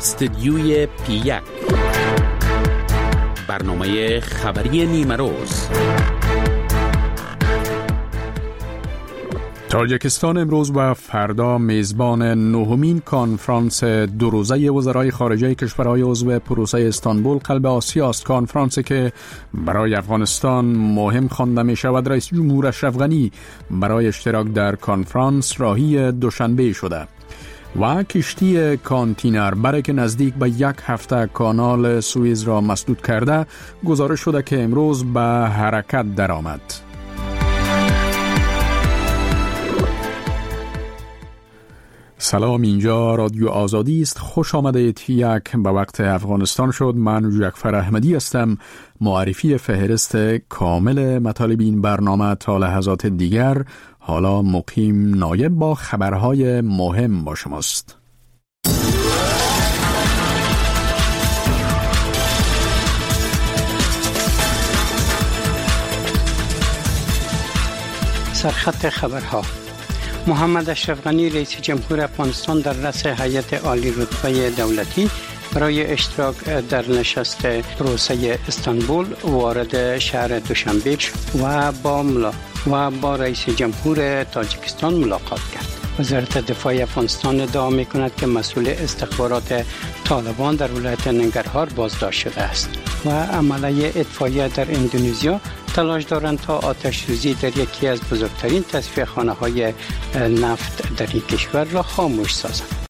استدیوی پی1 برنامه خبری نیمه روز. تاجیکستان امروز و فردا میزبان نهمین کنفرانس دو روزه وزرای خارجه کشورهای عضو پروسه استانبول قلب آسیا است. کنفرانسی که برای افغانستان مهم خوانده می شود. رئیس جمهور اشرف غنی برای اشتراک در کنفرانس راهی دوشنبه شده و کشتی کانتینر برای که نزدیک به 1 هفته کانال سوئیز را مسدود کرده گزارش شده که امروز به حرکت درآمد. سلام، اینجا رادیو آزادی است. خوش آمدید. یک به وقت افغانستان شد. من جعفر احمدی هستم. معرفی فهرست کامل مطالب این برنامه تا لحظات دیگر. حالا مقیم نایب با خبرهای مهم با شماست. سرخط خبرها: محمد اشرف غنی رئیس جمهور افغانستان در رأس هیئت عالی رتبه دولتی برای اشتراک در نشست پروسه استانبول وارد شهر دوشنبه شد و با رئیس جمهور تاجیکستان ملاقات کرد. وزارت دفاع افغانستان ادعا می‌کند که مسئول استخبارات طالبان در ولایت ننگرهار بازداشت شده است و عملیه اطفائیه در اندونزیا تلاش دارند تا آتش سوزی در یکی از بزرگترین تصفیه‌خانه‌های نفت در این کشور را خاموش سازند.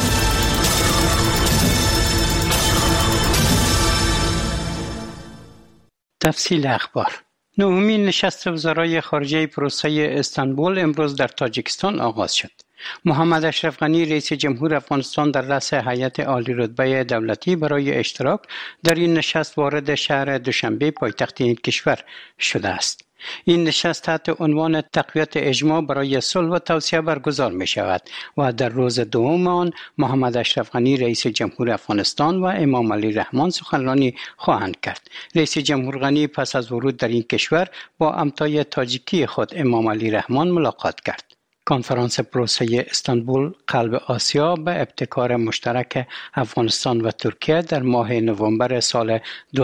تفصیل اخبار: نهمین نشست وزرای خارجه پروسه استانبول امروز در تاجیکستان آغاز شد. محمد اشرف غنی رئیس جمهور افغانستان در رأس هیئت عالی رتبه دولتی برای اشتراک در این نشست وارد شهر دوشنبه پایتخت این کشور شده است. این نشست تحت عنوان تقویت اجماع برای صلح و توسعه برگزار می شود و در روز دوم آن محمد اشرف غنی رئیس جمهور افغانستان و امام علی رحمان سخنرانی خواهند کرد. رئیس جمهور غنی پس از ورود در این کشور با همتای تاجیکی خود امام علی رحمان ملاقات کرد. کنفرانس پروسه استانبول قلب آسیا به ابتکار مشترک افغانستان و ترکیه در ماه نوامبر سال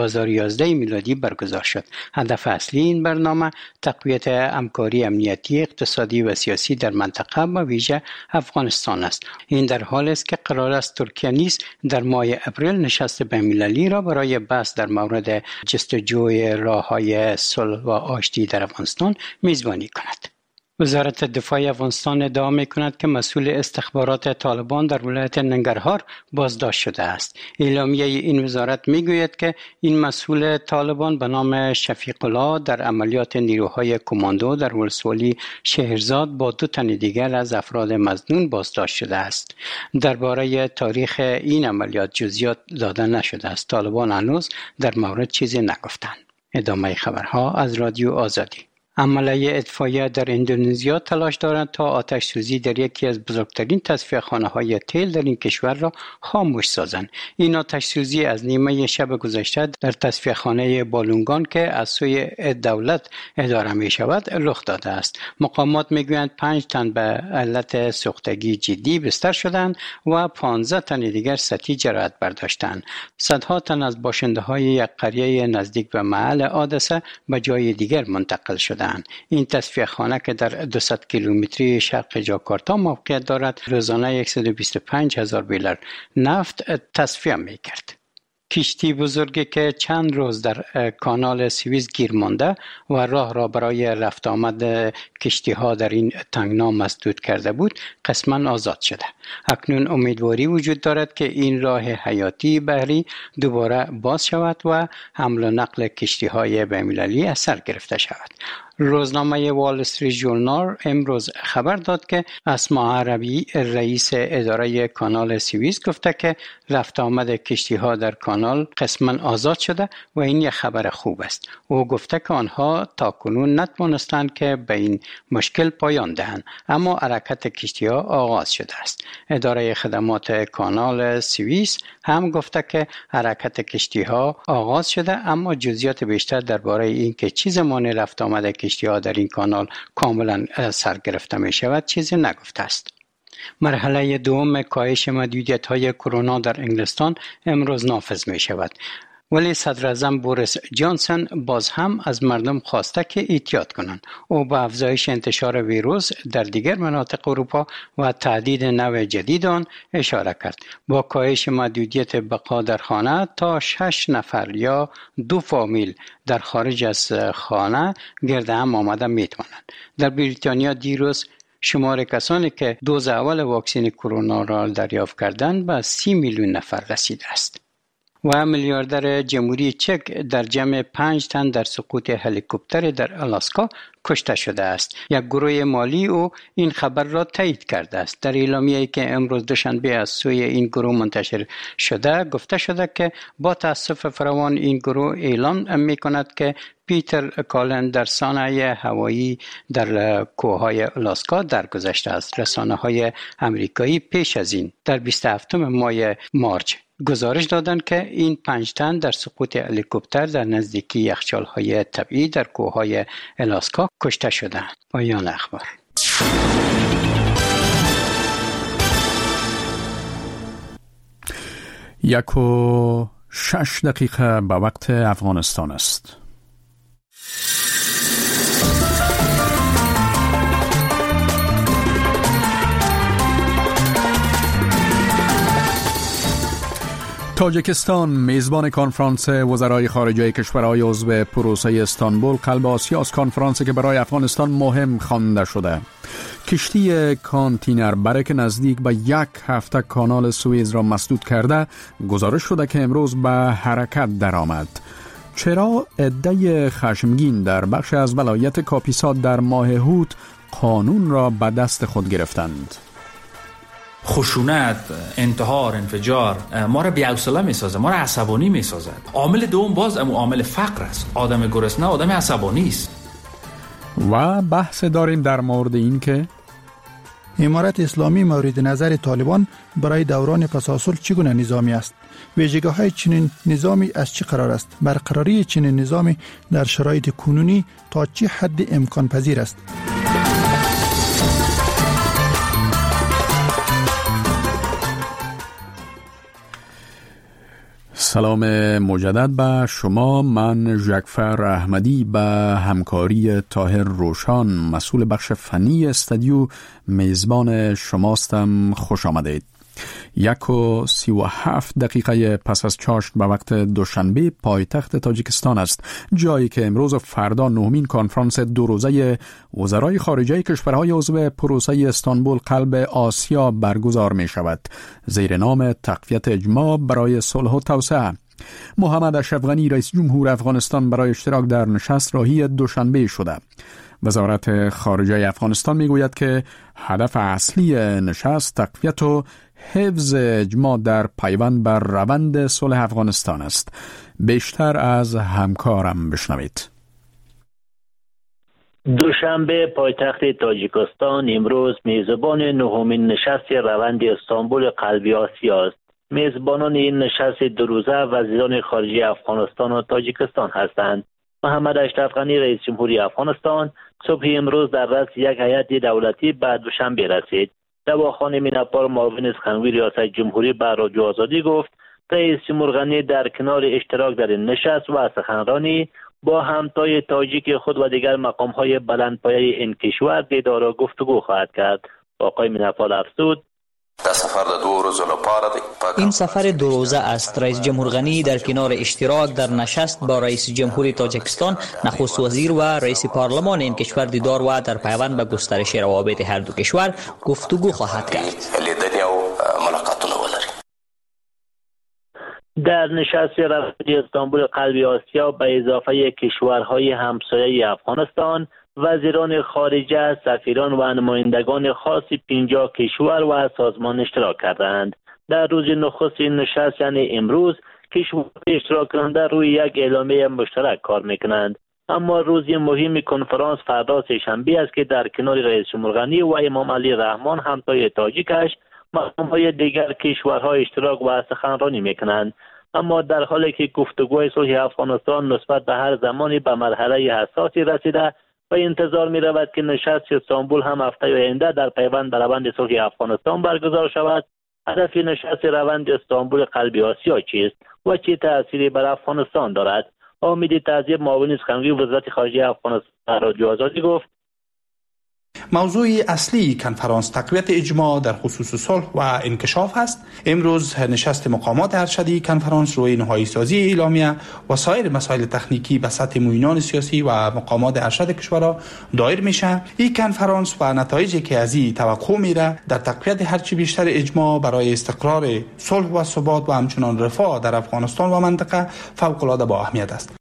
2011 میلادی برگزار شد. هدف اصلی این برنامه تقویت همکاری امنیتی، اقتصادی و سیاسی در منطقه و ویژه افغانستان است. این در حالی است که قرار است ترکیه نیز در ماه اپریل نشست بین‌المللی را برای بحث در مورد جستجوی راه‌های صلح و آشتی در افغانستان میزبانی کند. وزارت دفاع افغانستان ادعا می‌کند که مسئول استخبارات طالبان در ولایت ننگرهار بازداشت شده است. اعلامیه این وزارت می‌گوید که این مسئول طالبان به نام شفیق الله در عملیات نیروهای کماندو در ولسوالی شهرزاد با 2 تن دیگر از افراد مظنون بازداشت شده است. درباره تاریخ این عملیات جزئیات داده نشده است. طالبان هنوز در مورد چیزی نگفتند. ادامه خبرها از رادیو آزادی. عملیه اطفائیه در اندونزیا تلاش دارند تا آتش سوزی در یکی از بزرگترین تصفیه‌خانه‌های تیل در این کشور را خاموش سازند. این آتش سوزی از نیمه شب گذشته در تصفیه‌خانه بالونگان که از سوی دولت اداره می شود رخ داده است. مقامات میگویند 5 تن به علت سوختگی جدی بستر شدند و 15 تن دیگر سطحی جراحت برداشتند. صدها تن از باشنده‌های یک قریه نزدیک به محل حادثه به جای دیگر منتقل شدند. این تصفیه‌خانه که در 200 کیلومتری شرق جاکارتا موقعیت دارد روزانه 125,000 بیرل نفت تصفیه می‌کرد. کشتی بزرگی که چند روز در کانال سوئیز گیر مانده و راه را برای رفت آمد کشتی‌ها در این تنگنا مسدود کرده بود قسماً آزاد شده. اکنون امیدواری وجود دارد که این راه حیاتی بحری دوباره باز شود و حمل و نقل کشتی‌های بین‌المللی از سر گرفته شود. روزنامه وال استریت ژورنال امروز خبر داد که اسما عربی رئیس اداره کانال سوئیز گفته که رفت آمد کشتی‌ها در کانال قسماً آزاد شده و این یک خبر خوب است. او گفته که آنها تاکنون نتوانستند که به این مشکل پایان دهند، اما حرکت کشتی‌ها آغاز شده است. اداره خدمات کانال سوئیس هم گفته که حرکت کشتی‌ها آغاز شده، اما جزئیات بیشتر درباره اینکه چه زمانی رفت آمد کشتی‌ها در این کانال کاملا سرگرفته می شود چیزی نگفته است. مرحله دوم کاهش محدودیت‌های کرونا در انگلستان امروز نافذ می‌شود. ولی صدراعظم بوریس جانسون باز هم از مردم خواسته که احتیاط کنند. او به افزایش انتشار ویروس در دیگر مناطق اروپا و تعدید نوع جدید آن اشاره کرد. با کاهش محدودیت بقا در خانه تا 6 نفر یا 2 فامیل در خارج از خانه گرد هم آمده میتوانند. در بریتانیا دیروز شمار کسانی که دوز اول واکسن کرونا را دریافت کردند به 30 میلیون نفر رسیده است. و میلیاردر جمهوری چک در جمع 5 تن در سقوط هلیکوپتر در آلاسکا کشته شده است. یک گروه مالی او این خبر را تایید کرده است. در اعلامیه‌ای که امروز دوشنبه از سوی این گروه منتشر شده گفته شده که با تأسف فراوان این گروه اعلام می‌کند که پیتر کالن در سانحه هوایی در کوههای آلاسکا درگذشته است. رسانه‌های آمریکایی پیش از این در 27 ماه مارچ گزارش دادند که این 5 تن در سقوط هلیکوپتر در نزدیکی یخچال‌های طبیعی در کوههای آلاسکا کشته شدند. پایان اخبار. 1:06 به وقت افغانستان است. تاجیکستان میزبان کنفرانس وزرای خارجه کشورهای عضو پروسه استانبول قلب آسیا است. کنفرانسی که برای افغانستان مهم خوانده شده. کشتی کانتینر برای که نزدیک به 1 هفته کانال سوئیز را مسدود کرده گزارش شده که امروز به حرکت درآمد. چرا عده خشمگین در بخش از ولایت کاپیسا در ماه هوت قانون را به دست خود گرفتند؟ خشونت، انتحار، انفجار ما را بی‌حوصله می‌سازد، ما را عصبانی می‌سازد. عامل دوم باز عامل فقر است. آدم گرسنه آدم عصبانی است. و بحث داریم در مورد این که امارت اسلامی مورد نظر طالبان برای دوران پس‌ازصلح چگونه نظامی است؟ ویژگی‌های چنین نظامی از چه قرار است؟ برقراری چنین نظامی در شرایط کنونی تا چه حد امکان پذیر است؟ سلام مجدد به شما. من ژکفر احمدی به همکاری طاهر روشان مسئول بخش فنی استودیو میزبان شماستم. خوش آمدید. 1:37 پس از چاشت به وقت دوشنبه پایتخت تاجیکستان است، جایی که امروز و فردا 9مین کنفرانس 2 روزه وزرای خارجه کشورهای عضو پروسه استانبول قلب آسیا برگزار می شود زیر نام تقویت اجماع برای صلح و توسعه. محمد اشرف غنی رئیس جمهور افغانستان برای اشتراک در نشست راهی دوشنبه شده. وزارت خارجه افغانستان میگوید که هدف اصلی نشست تقویت و حفظ اجماع در پیوند بر روند صلح افغانستان است. بیشتر از همکارم بشنوید. دوشنبه پایتخت تاجیکستان امروز میزبان 9مین نشست روند استانبول قلب آسیا است. میزبانان این نشست 2 روزه وزیران خارجه افغانستان و تاجیکستان هستند. محمد اشرف غنی رئیس جمهوری افغانستان صبح امروز در رأس یک هیئت دولتی به دوشنبه رسید. دواخان میناپور معاون سخنگوی ریاست جمهوری به رادیو آزادی گفت رئیس جمهور غنی در کنار اشتراک در این نشست و سخنرانی با همتای تاجیک خود و دیگر مقام‌های بلندپایه این کشور دیدار و گفتگو خواهد کرد. آقای میناپور افزود این سفر 2 روزه است. رئیس جمهور غنی در کنار اشتراک در نشست با رئیس جمهور تاجیکستان، نخست وزیر و رئیس پارلمان این کشور دیدار و در پیوند به گسترش روابط هر دو کشور گفتگو خواهد کرد. در نشست روند استانبول قلب آسیا به اضافه کشورهای همسایه افغانستان، وزیران خارجه، سفیران و نمایندگان خاص 50 کشور و سازمان اشتراک کردند. در روز نخست این نشست یعنی امروز کشورهای اشتراک کننده روی یک اعلامیه مشترک کار میکنند. اما روز مهم کنفرانس فردا سه‌شنبه است که در کنار رئیس جمهور غنی و امام علی رحمان همتای تاجیکش مقام‌های دیگر کشورها اشتراک و سخنرانی میکنند. اما در حالی که گفتگوی صلح افغانستان نسبت به هر زمانی به مرحله حساسی رسیده و انتظار می رود که نشست استانبول هم هفته آینده در پیوند به روند صلح افغانستان برگزار شود. هدف نشست روند استانبول قلب آسیا چیست و چه تأثیری بر افغانستان دارد؟ حامد تعذیب، معاون سخنگوی وزارت خارجه افغانستان، رادیو آزادی گفت موضوع اصلی کنفرانس تقویت اجماع در خصوص صلح و انکشاف است. امروز نشست مقامات ارشدی کنفرانس روی نهایی سازی اعلامیه و سایر مسائل تکنیکی به سطح معینان سیاسی و مقامات ارشد کشورها دایر میشه. این کنفرانس و نتایجی که از این توقع میره در تقویت هرچی بیشتر اجماع برای استقرار صلح و ثبات و همچنان رفاه در افغانستان و منطقه فوق العاده با اهمیت است.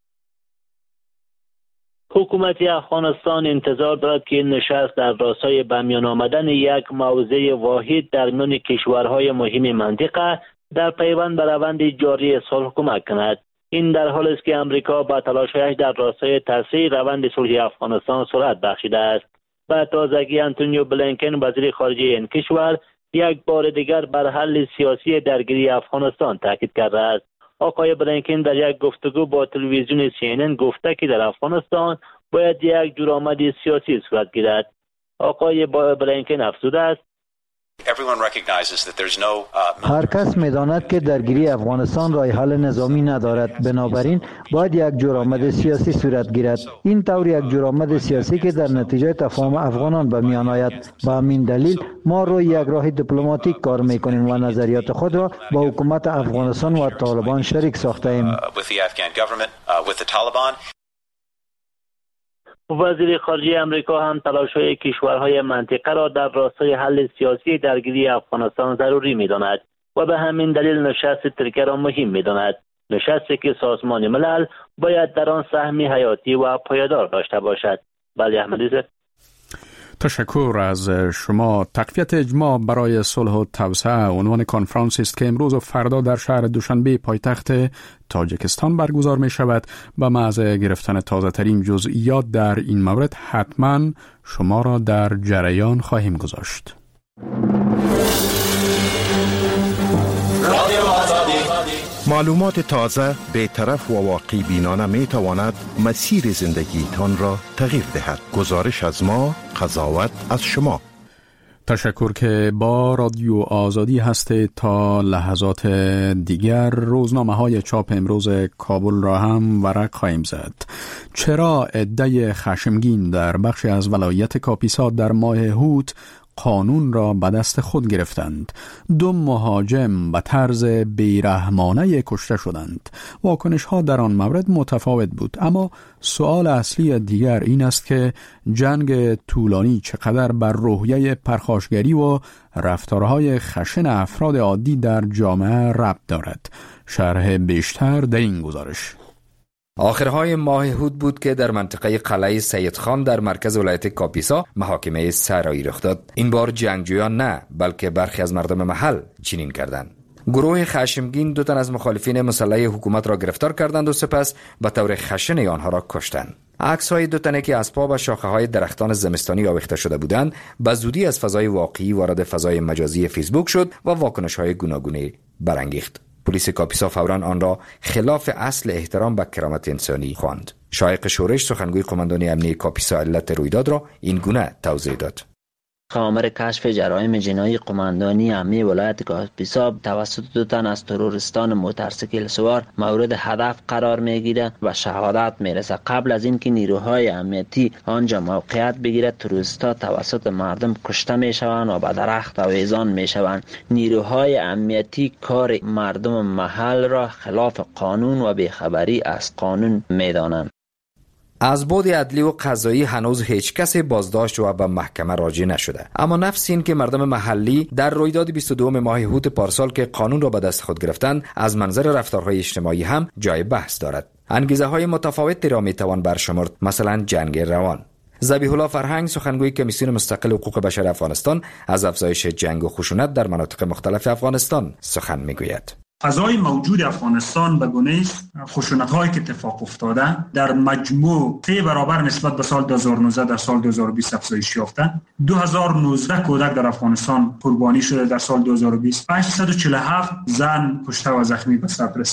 حکومت افغانستان انتظار دارد که این نشست در راستای به میان آمدن یک موضع واحد در میان کشورهای مهم منطقه در پیوند به روند جاری صلح کمک کند. این در حالی است که امریکا با تلاش‌هایش در راستای تسریع روند صلح افغانستان سرعت بخشیده است. به تازگی آنتونیو بلینکن وزیر خارجه این کشور یک بار دیگر بر حل سیاسی درگیری افغانستان تاکید کرده است. آقای بلینکن در یک گفتگو با تلویزیون CNN گفته که در افغانستان باید یک جرآمد سیاسی صورت گیرد. آقای بلینکن افزوده است هر کس می‌داند که درگیری افغانستان راه حل نظامی ندارد، بنابراین باید یک جرآمد سیاسی صورت گیرد. این طور یک جرآمد سیاسی که در نتیجه تفاهم افغانان به میان آید. به همین دلیل ما روی یک راه دیپلماتیک کار می‌کنیم و نظریات خود را با حکومت افغانستان و طالبان شریک ساخته ایم. وزیر خارجه امریکا هم تلاش‌های کشورهای منطقه را در راستای حل سیاسی درگیری افغانستان ضروری می‌داند و به همین دلیل نشست ترکیه را مهم می‌داند. نشستی که سازمان ملل باید در آن سهمی حیاتی و پایدار داشته باشد. بله احمدی. تشکر از شما. تقویت اجماع برای صلح و توسعه عنوان کنفرانسی است که امروز و فردا در شهر دوشنبه پایتخت تاجیکستان برگزار می شود. به محض گرفتن تازه ترین جزئیات در این مورد حتما شما را در جریان خواهیم گذاشت. معلومات تازه، بی‌طرف و واقعی بینانه می تواند مسیر زندگی تان را تغییر دهد. گزارش از ما، قضاوت از شما. تشکر که با رادیو آزادی هسته. تا لحظات دیگر روزنامه های چاپ امروز کابل را هم ورق خواهیم زد. چرا عده خشمگین در بخشی از ولایت کاپیسا در ماه هوت قانون را به دست خود گرفتند؟ 2 مهاجم به طرز بیرحمانه کشته شدند. واکنش ها در آن مورد متفاوت بود، اما سوال اصلی دیگر این است که جنگ طولانی چقدر بر روحیه پرخاشگری و رفتارهای خشن افراد عادی در جامعه ربط دارد. شرح بیشتر در این گزارش. آخرهای ماه هود بود که در منطقه قلعه سید خان در مرکز ولایت کاپیسا محاکمه سرایی رخ داد. این بار جنگجویان نه، بلکه برخی از مردم محل چنین کردند. گروه خشمگین 2 تن از مخالفین مسلح حکومت را گرفتار کردند و سپس به طور خشن آنها را کشتند. عکس‌های 2 تنی که اسباب و شاخه‌های درختان زمستانی آویخته شده بودند به زودی از فضای واقعی وارد فضای مجازی فیسبوک شد و واکنش‌های گوناگونی برانگیخت. پلیس کاپیسا فوراً آن را خلاف اصل احترام به کرامت انسانی خواند. شایق شورش سخنگوی قماندانی امنیتی کاپیسا علت رویداد را این گونه توضیح داد. آمر کشف جرایم جنایی قماندانی امنیتی ولایت کاپیسا توسط 2 تن از تروریستان موتورسیکل سوار مورد هدف قرار میگیرد و شهادت میرسه. قبل از اینکه نیروهای امنیتی آنجا موقعیت بگیرد، تروریستان توسط مردم کشته میشوند و به درخت آویزان میشوند. نیروهای امنیتی کار مردم محل را خلاف قانون و بیخبری از قانون میدانند. از بعد عدلی و قضایی هنوز هیچ کسی بازداشت و به محکمه راجع نشده، اما نفس این که مردم محلی در رویداد 22 ماه هوت پارسال که قانون را به دست خود گرفتند از منظر رفتارهای اجتماعی هم جای بحث دارد. انگیزه های متفاوتی را می توان برشمرد، مثلا جنگ روان. ذبیح الله فرهنگ سخنگوی کمیسیون مستقل حقوق بشر افغانستان از افزایش جنگ و خشونت در مناطق مختلف افغانستان سخن میگوید. فضای موجود افغانستان به گونه است خشونت‌هایی که اتفاق افتاده در مجموع 3 برابر نسبت به سال 2019 در سال 2020 افزایش یافته. 2019 کودک در افغانستان قربانی شده در سال 2020. 847 زن کشته و زخمی به سر رسیده.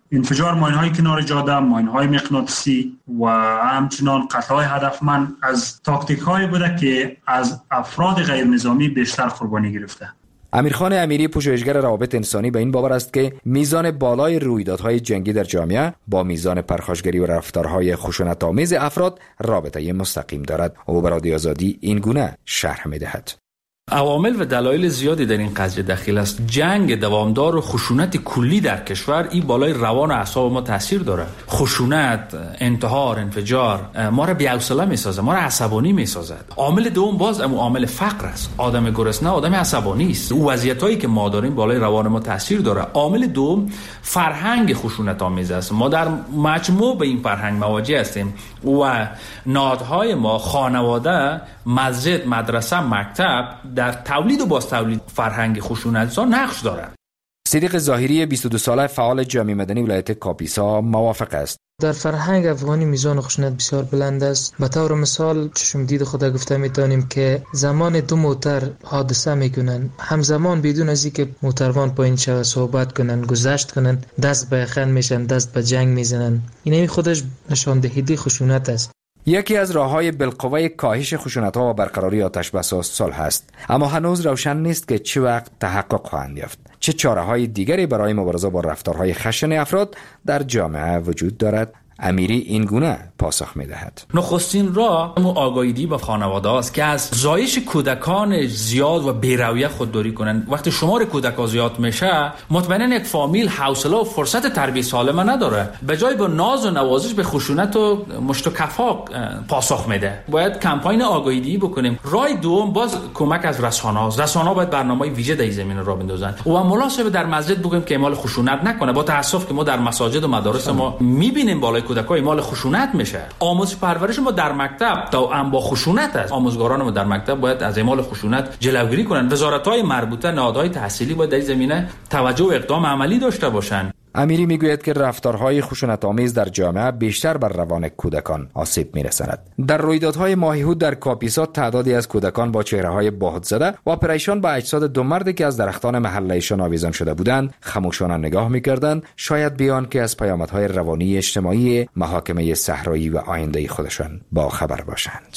انفجار ماین‌های کنار جاده، ماین‌های مغناطیسی و همچنان قطع‌های هدفمند از تاکتیک‌هایی بوده که از افراد غیر نظامی بیشتر قربانی گرفته. امیرخان امیری، پژوهشگر روابط انسانی، به این باور است که میزان بالای رویدادهای جنگی در جامعه با میزان پرخاشگری و رفتارهای خشونت‌آمیز افراد رابطه مستقیم دارد. او به رادیو آزادی این گونه شرح می‌دهد: عوامل و دلایل زیادی در این قضیه دخیل است. جنگ دوامدار و خشونت کلی در کشور این بالای روان و اعصاب ما تاثیر داره. خشونت، انتحار، انفجار ما را بی‌حوصله می‌سازه، ما را عصبانی می‌سازد. عامل دوم باز عامل فقر است. آدم گرسنه آدم عصبانی است. او وضعیتایی که ما داریم بالای روان ما تاثیر داره. عامل دوم فرهنگ خشونت آمیز است. ما در مجموع به این فرهنگ مواجه هستیم و نهادهای ما، خانواده، مسجد، مدرسه، مکتب در تولید و باز تولید فرهنگ خشونت‌زا نقش دارند. صدیق ظاهری، 22 ساله، فعال جامعه مدنی ولایت کاپیسا، موافق است. در فرهنگ افغانی میزان خشونت بسیار بلند است. به طور مثال چشم دید خدا گفته میتونیم که زمان دو موتر حادثه میکنن، همزمان بدون از اینکه موتروان پایین شود صحبت کنن، گذشت کنن، دست به یخن میشن، دست به جنگ میزنن. این خودش نشان دهنده خشونت است. یکی از راه‌های بالقوه کاهش خشونت‌ها و برقراری آتش بس صلح است، اما هنوز روشن نیست که چه وقت تحقق خواهند یافت. چه چاره‌های دیگری برای مبارزه با رفتارهای خشن افراد در جامعه وجود دارد؟ امیری این گونه پاسخ می‌دهد: نخستین راه آگاهی با خانواده است که از زایش کودکان زیاد و بی‌رویه خودداری کنند. وقتی شمار کودکان زیاد میشه، مطمئنا یک فامیل حوصله و فرصت تربیت سالمه نداره. به جای با ناز و نوازش به خشونت و مشت و کفاق پاسخ میده. باید کمپاین آگاهی بکنیم. راه دوم باز کمک از رسانه‌ها باید برنامه‌های ویژه در این زمینه را بندازن و مناسب در مسجد بگیم که اعمال خشونت نکنه. با تأسف که ما در مساجد و مدارس ما می‌بینیم بالای کودکان اعمال خشونت میشه. آموزش پرورش ما در مکتب تا با خشونت است. آموزگاران ما در مکتب باید از اعمال خشونت جلوگیری کنند. وزارت‌های مربوطه، نهادهای تحصیلی باید در این زمینه توجه و اقدام عملی داشته باشند. امیری میگوید که رفتارهای خشونت‌آمیز در جامعه بیشتر بر روان کودکان آسیب میرساند. در رویدادهای ماهی‌هود در کاپیسا تعدادی از کودکان با چهره‌های باهت زده و پریشان به اجساد دو مردی که از درختان محله‌شان آویزان شده بودند خاموشانه نگاه می‌کردند، شاید بیان که از پیامدهای روانی اجتماعی محاکمه صحرایی و آینده خودشان با خبر باشند.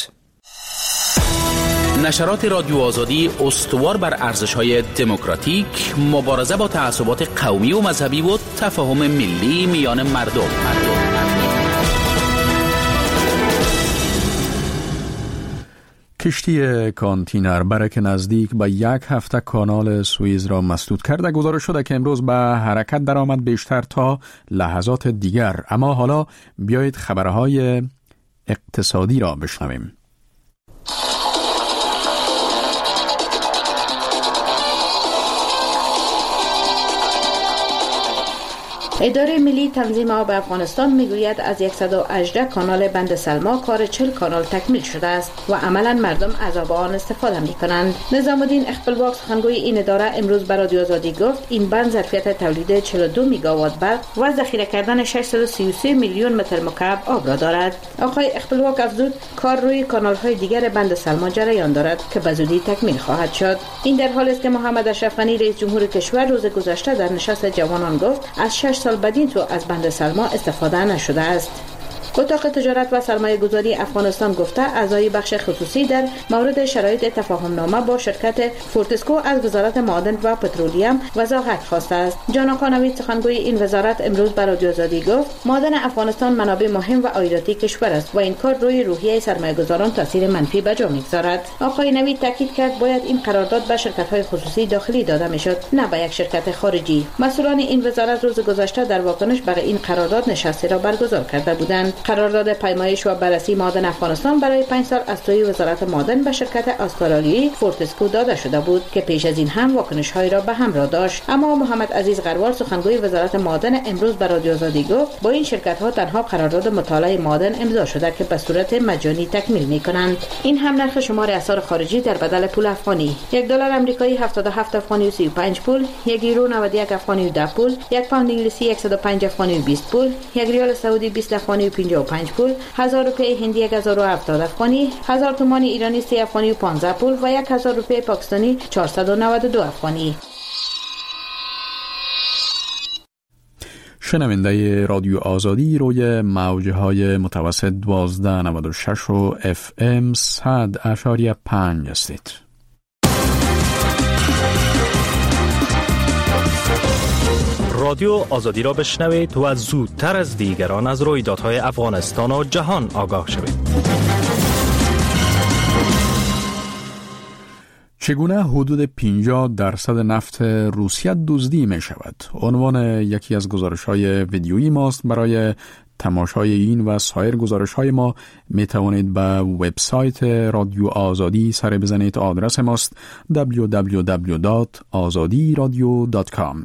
نشرات رادیو آزادی استوار بر ارزش‌های دموکراتیک، مبارزه با تعصبات قومی و مذهبی و تفاهم ملی میان مردم. کشتی کانتینر برک نزدیک به 1 هفته کانال سوئیز را مسدود کرده. گزارش شده که امروز به حرکت درآمد بیشتر تا لحظات دیگر. اما حالا بیایید خبرهای اقتصادی را بشنویم. اداره ملی تنظیم آب افغانستان میگوید از 118 کانال بند سلما کار 40 کانال تکمیل شده است و عملا مردم از آب آن استفاده میکنند. نظام الدین اقبالواق سخنگوی این اداره امروز به رادیو آزادی گفت این بند ظرفیت تولید 42 میگاوات برق و ذخیره کردن 633 میلیون متر مکعب آب را دارد. آقای اقبالواق افزود کار روی کانال های دیگر بند سلما جریان دارد که به زودی تکمیل خواهد شد. این در حالی است که محمد اشرف غنی رئیس جمهور کشور روز گذشته در نشست جوانان گفت از 6 سال بدین تو از بند سلما استفاده نشده است. اتاق تجارت و سرمایه گذاری افغانستان گفته اعضای بخش خصوصی در مورد شرایط تفاهم نامه با شرکت فورتسکو از وزارت معادن و پترولیم وضاحت خواسته است. جان آقا نوید سخنگوی این وزارت امروز بر رادیو آزادی گفت معادن افغانستان منابع مهم و عایداتی کشور است و این کار روی روحیه سرمایه گذاران تاثیر منفی به جا می‌گذارد. آقای نوید تاکید کرد باید این قرارداد به شرکت‌های خصوصی داخلی داده میشد، نه به یک شرکت خارجی. مسئولان این وزارت روز گذشته در واکنش برای این قرارداد نشستی را برگزار کرده بودند. قرارداد پیمایش و بررسی معادن افغانستان برای 5 سال از سوی وزارت معادن به شرکت استرالیایی فورتسکو داده شده بود که پیش از این هم واکنش‌های را به همراه داشت. اما محمد عزیز غروال سخنگوی وزارت معادن امروز بر رادیو آزادی گفت با این شرکت‌ها تنها قرارداد مطالعه معادن امضا شده که به صورت مجانی تکمیل می‌کنند. این هم نرخ شمار اسعار خارجی در بدل پول افغانی: $1 آمریکایی 77 افغانی و 35 پول، 1 یورو 91 افغانی و 10 پول، 1 پوند انگلیسی 105 افغانی و 20 پول، 1 ریال سعودی 20 افغانی و 55 پول، 1000 روپیه هندی 1070 افغانی، 1000 تومان ایرانی 3 افغانی و 15 پول و 1000 روپیه پاکستانی 492 افغانی. شنونده رادیو آزادی روی موجهای متوسط 1296 و FM 100.5 هستید. رادیو آزادی را بشنوید و زودتر از دیگران از رویدادهای افغانستان و جهان آگاه شوید. چگونه حدود 50% نفت روسیه دزدی می شود؟ عنوان یکی از گزارش‌های ویدیویی ماست. برای تماشای این و سایر گزارش‌های ما می توانید به وبسایت رادیو آزادی سر بزنید. آدرس ماست www.azadiradio.com.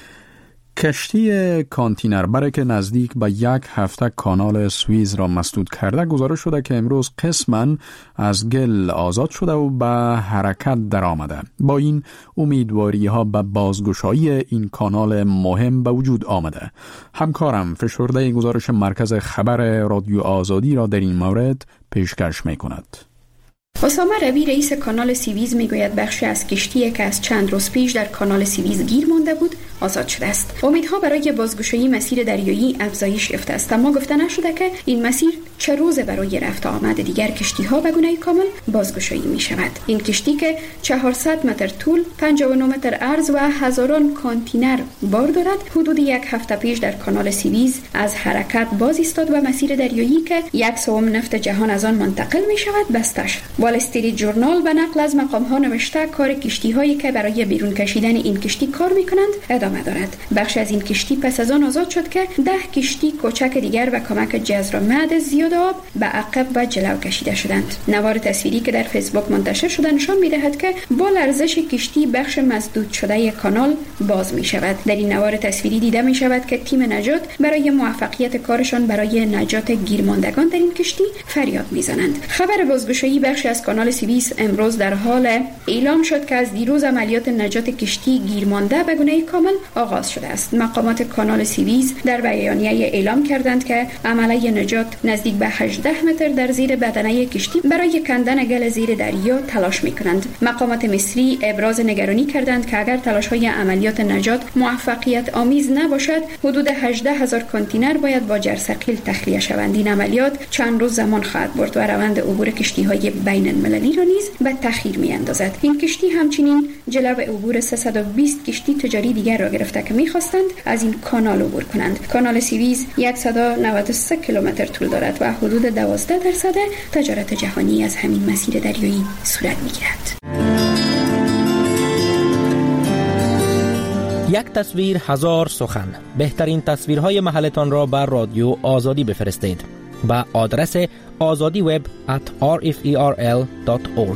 کشتی کانتینربر که نزدیک به 1 هفته کانال سوئیز را مسدود کرده، گزارش شده که امروز قسماً از گل آزاد شده و به حرکت در آمده. با این امیدواری ها به بازگشایی این کانال مهم به وجود آمده. همکارم فشرده گزارش مرکز خبر رادیو آزادی را در این مورد پیشکش می کند. اسامه روی رئیس کانال سوئیز میگوید بخشی از کشتی که از چند روز پیش در کانال سوئیز گیر مانده بود آزاد شده است. امیدها برای بازگشایی مسیر دریایی افزایش یافته است، اما گفته نشده که این مسیر چه روز برای رفت آمد دیگر کشتی ها به گونه کامل بازگشایی می شود. این کشتی که 400 متر طول، 59 متر عرض و هزاران کانتینر بار دارد، حدود 1 هفته پیش در کانال سوئیز از حرکت باز ایستاد و مسیر دریایی که 1/3 نفت جهان از آن منتقل می شود بسته شد. وال استریت ژورنال به نقل از مقام ها نوشته کار کشتی هایی که برای بیرون کشیدن این کشتی کار می کنند ادامه دارد. بخش از این کشتی پس از آن آزاد شد که 10 کشتی کوچک دیگر به کمک جزر مد زیاد آب به عقب و جلو کشیده شدند. نوار تصویری که در فیسبوک منتشر شده نشان می‌دهد که با لرزش کشتی بخش مسدود شده کانال باز می شود. در این نوار تصویری دیده می شود که تیم نجات برای موفقیت کارشان برای نجات گیرماندگان در این کشتی فریاد می‌زنند. خبر بازگشایی بخش از کانال سوئیس امروز در حال اعلام شد که از دیروز عملیات نجات کشتی گیرمانده به گونه کامل آغاز شده است. مقامات کانال سوئیز در بیانیه اعلام کردند که عملیات نجات نزدیک به 18 متر در زیر بدنه کشتی برای کندن گل زیر دریا تلاش می‌کنند. مقامات مصری ابراز نگرانی کردند که اگر تلاش‌های عملیات نجات موفقیت آمیز نباشد، حدود 18,000 کانتینر باید با جرثقیل تخلیه شوند. این عملیات چند روز زمان خواهد برد و روند عبور کشتی‌های بین‌المللی را نیز به تأخیر می‌اندازد. این کشتی همچنین جلو عبور 320 کشتی تجاری دیگر را گرفته که می‌خواستند از این کانال عبور کنند. کانال سوئیز 193 کیلومتر طول دارد و حدود 12% تجارت جهانی از همین مسیر دریایی صورت می‌گیرد. یک تصویر هزار سخن. بهترین تصویرهای محلتان را بر رادیو آزادی بفرستید با آدرس azadiweb@rferl.org.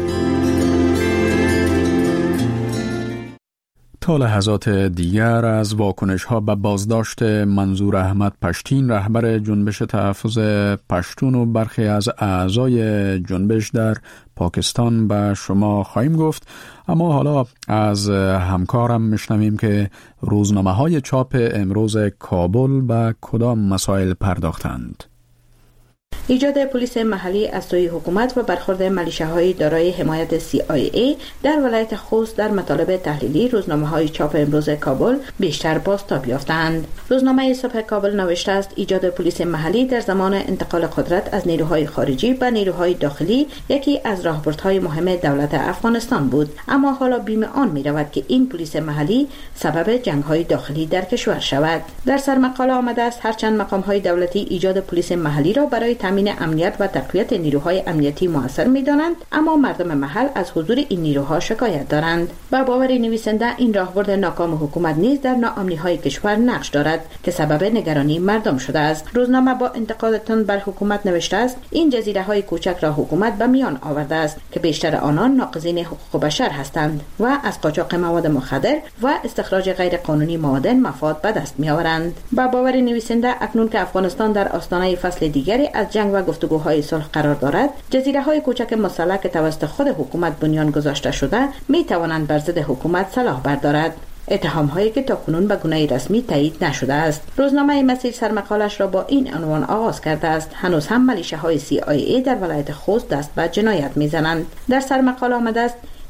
تا لحظات دیگر از واکنش‌ها به بازداشت منظور احمد پشتین، رهبر جنبش تحفظ پشتون و برخی از اعضای جنبش در پاکستان به شما خواهیم گفت، اما حالا از همکارم میشنویم که روزنامه‌های چاپ امروز کابل به کدام مسائل پرداختند. ایجاد پلیس محلی از سوی حکومت و برخورد ملیشه‌های دارای حمایت CIA در ولایت خوست در مطالب تحلیلی روزنامه‌های چاپ امروز کابل بیشتر بازتاب یافتند. روزنامه صبح کابل نوشته است ایجاد پلیس محلی در زمان انتقال قدرت از نیروهای خارجی به نیروهای داخلی یکی از راهبردهای مهم دولت افغانستان بود، اما حالا بیم آن می‌رود که این پلیس محلی سبب جنگ‌های داخلی در کشور شود. در سرمقاله آمده است هرچند مقام‌های دولتی ایجاد پلیس محلی را برای تامین امنیت و تقویت نیروهای امنیتی مؤثر می‌دانند، اما مردم محل از حضور این نیروها شکایت دارند. با باور نویسنده این راهبرد ناکام حکومت نیز در ناامنی‌های کشور نقش دارد که سبب نگرانی مردم شده است. روزنامه با انتقاداتون بر حکومت نوشته است این جزیره‌های کوچک را حکومت به میان آورده است که بیشتر آنان ناقضین حقوق بشر هستند و از قاچاق مواد مخدر و استخراج غیر قانونی معادن مفاد به دست می‌آورند. با باور نویسنده اکنون که افغانستان در آستانه فصل دیگری از جنگ و گفتگوهای صلح قرار دارد، جزیره‌های کوچک مسلح که توسط خود حکومت بنیان گذاشته شده می توانند بر ضد حکومت سلاح بردارد، اتهام‌هایی که تاکنون به گونه رسمی تایید نشده است. روزنامه مسیر سرمقالش را با این عنوان آغاز کرده است: هنوز هم ملیشه‌های CIA در ولایت خوست دست به جنایت می‌زنند. در سرمقاله آمده است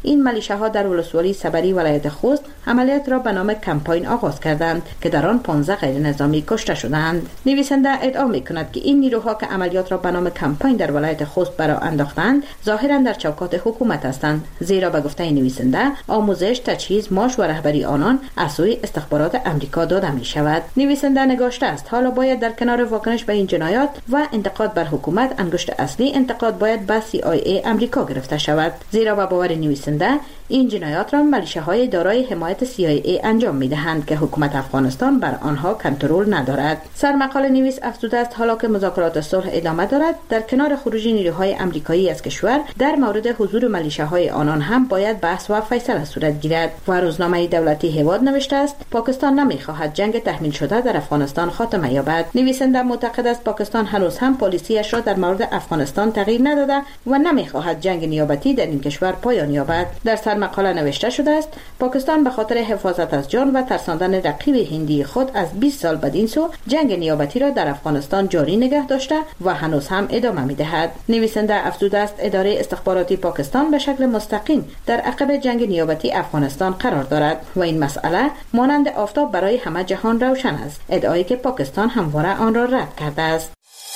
این ملیشه‌ها در ولسوالی صبری ولایت خوست عملیات را به نام کمپاین آغاز کردند که در آن 15 غیر نظامی کشته شدند. نویسنده ادعا می‌کند که این نیروها که عملیات را به نام کمپاین در ولایت خوست برآ انداختند ظاهراً در چوکات حکومت هستند، زیرا به گفته نویسنده آموزش، تجهیز، معاش و رهبری آنان از سوی استخبارات امریکا داده می‌شود. نویسنده نگاشته است حالا باید در کنار واکنش به این جنایات و انتقاد بر حکومت، انگشت اصلی انتقاد باید به CIA امریکا گرفته شود، زیرا به باور نویسنده این جنایات را ملیشه‌های دارای حمایت CIA انجام می‌دهند که حکومت افغانستان بر آنها کنترل ندارد. سرمقاله نویس افزوده است حالا که مذاکرات صلح ادامه دارد، در کنار خروج نیروهای امریکایی از کشور در مورد حضور ملیشه‌های آنان هم باید بحث و فیصله صورت گیرد. و روزنامه دولتی هواد نوشته است پاکستان نمی‌خواهد جنگ تحمیل شده در افغانستان خاتمه یابد. نویسنده معتقد است پاکستان هنوز هم پالیسیش را در مورد افغانستان تغییر نداده و نمی‌خواهد جنگ نیابتی در این کشور پایان یابد. در سرمقاله نوشته شده است پاکستان به خاطر حفاظت از جان و ترساندن رقیب هندی خود از 20 سال بدین سو جنگ نیابتی را در افغانستان جاری نگه داشته و هنوز هم ادامه می‌دهد. نویسنده افزوده است اداره استخباراتی پاکستان به شکل مستقیم در عقب جنگ نیابتی افغانستان قرار دارد و این مسئله مانند آفتاب برای همه جهان روشن است، ادعایی که پاکستان همواره آن را رد کرده است.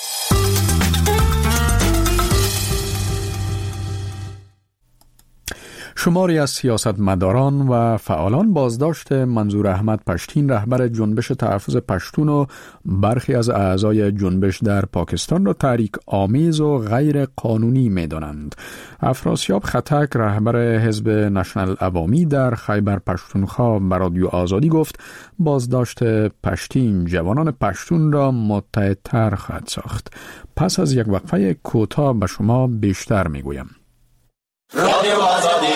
شماری از سیاستمداران و فعالان بازداشت منظور احمد پشتین رهبر جنبش تحفظ پشتون و برخی از اعضای جنبش در پاکستان را تحریک آمیز و غیر قانونی می‌دانند. افراسیاب خطک رهبر حزب نشنل عوامی در خیبر پشتونخوا به رادیو آزادی گفت بازداشت پشتین جوانان پشتون را متحدتر خواهد ساخت. پس از یک وقفه کوتاه به شما بیشتر می‌گویم. رادیو آزادی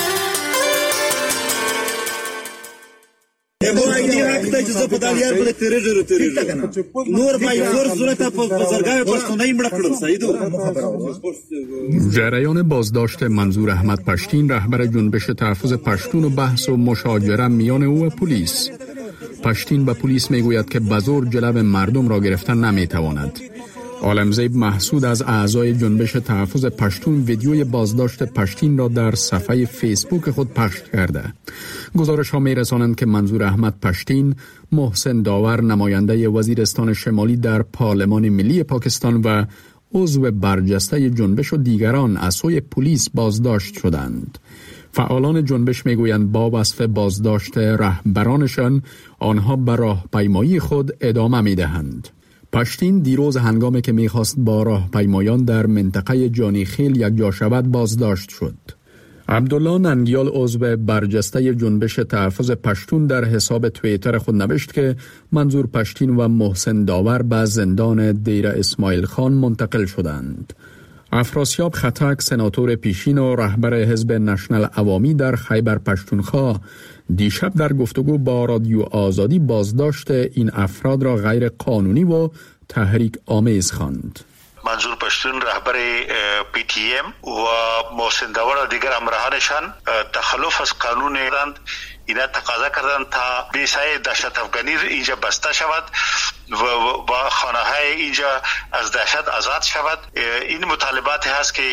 جریان بازداشت منظور احمد پشتین رهبر جنبش تحفظ پشتون و بحث و مشاجره میان او و پلیس. پشتین به پلیس میگوید که به زور جلب مردم را گرفتن نمیتواند. عالمزیب محسود از اعضای جنبش تحفظ پشتون ویدیوی بازداشت پشتین را در صفحه فیسبوک خود پخش کرده. گزارش ها می رسانند که منظور احمد پشتین، محسن داور نماینده وزیرستان شمالی در پارلمان ملی پاکستان و عضو برجسته جنبش و دیگران از سوی پلیس بازداشت شدند. فعالان جنبش میگویند با وصف بازداشت رهبرانشان آنها به راهپیمایی خود ادامه میدهند. پشتین دیروز هنگامی که میخواست با راهپیمایان در منطقه جانیخیل یکجا شود بازداشت شد. عبدالله ننگیال عضو برجسته جنبش تحفظ پشتون در حساب توییتر خود نوشت که منظور پشتین و محسن داور به زندان دیر اسماعیل خان منتقل شدند. افراسیاب خطک سناتور پیشین و رهبر حزب نشنل عوامی در خیبر پشتونخوا دیشب در گفتگو با رادیو آزادی بازداشت این افراد را غیر قانونی و تحریک آمیز خواند. منظور پشتون رهبر PTM و محسن داور و دیگر همراهانشان تخلف از قانون دادند. اینا تقاضا کردند تا بیسای دهشت افغانی اینجا بسته شود و خانه های اینجا از دهشت آزاد شود. این مطالبات هست که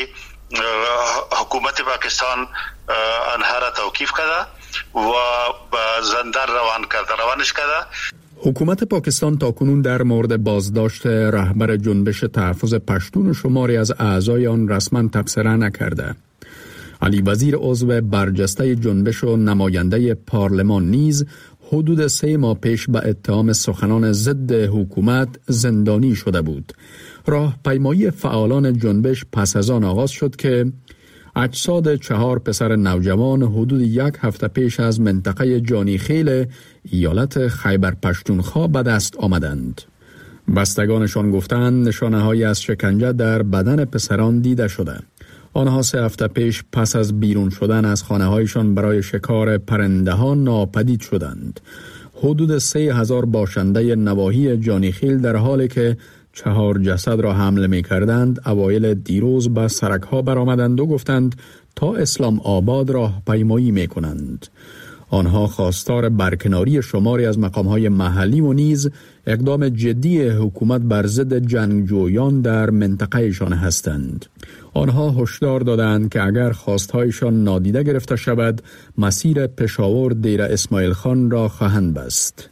حکومت پاکستان آنها را توقیف کرده و زندان روانش کرده. حکومت پاکستان تاکنون در مورد بازداشت رهبر جنبش تحفظ پشتون و شماری از اعضای آن رسما تبصره نکرده. علی وزیر عضو برجسته جنبش و نماینده پارلمان نیز حدود 3 ماه پیش به اتهام سخنان ضد حکومت زندانی شده بود. راهپیمایی فعالان جنبش پس از آن آغاز شد که اجساد 4 پسر نوجوان حدود 1 هفته پیش از منطقه جانیخیل ایالت خیبر پشتونخوا به دست آمدند. بستگانشان گفتند نشانه‌هایی از شکنجه در بدن پسران دیده شده. آنها 3 هفته پیش پس از بیرون شدن از خانه‌هایشان برای شکار پرنده ها ناپدید شدند. حدود 3000 باشنده نواحی جانیخیل در حالی که 4 جسد را حمل می کردند اوایل دیروز به سرک ها برآمدند و گفتند تا اسلام آباد راه پیمایی می کنند. آنها خواستار برکناری شماری از مقام‌های محلی و نیز اقدام جدی حکومت بر ضد جنگجویان در منطقهشان هستند. آنها هشدار دادند که اگر خواستهایشان نادیده گرفته شود، مسیر پشاور دیر اسماعیل خان را خواهند بست.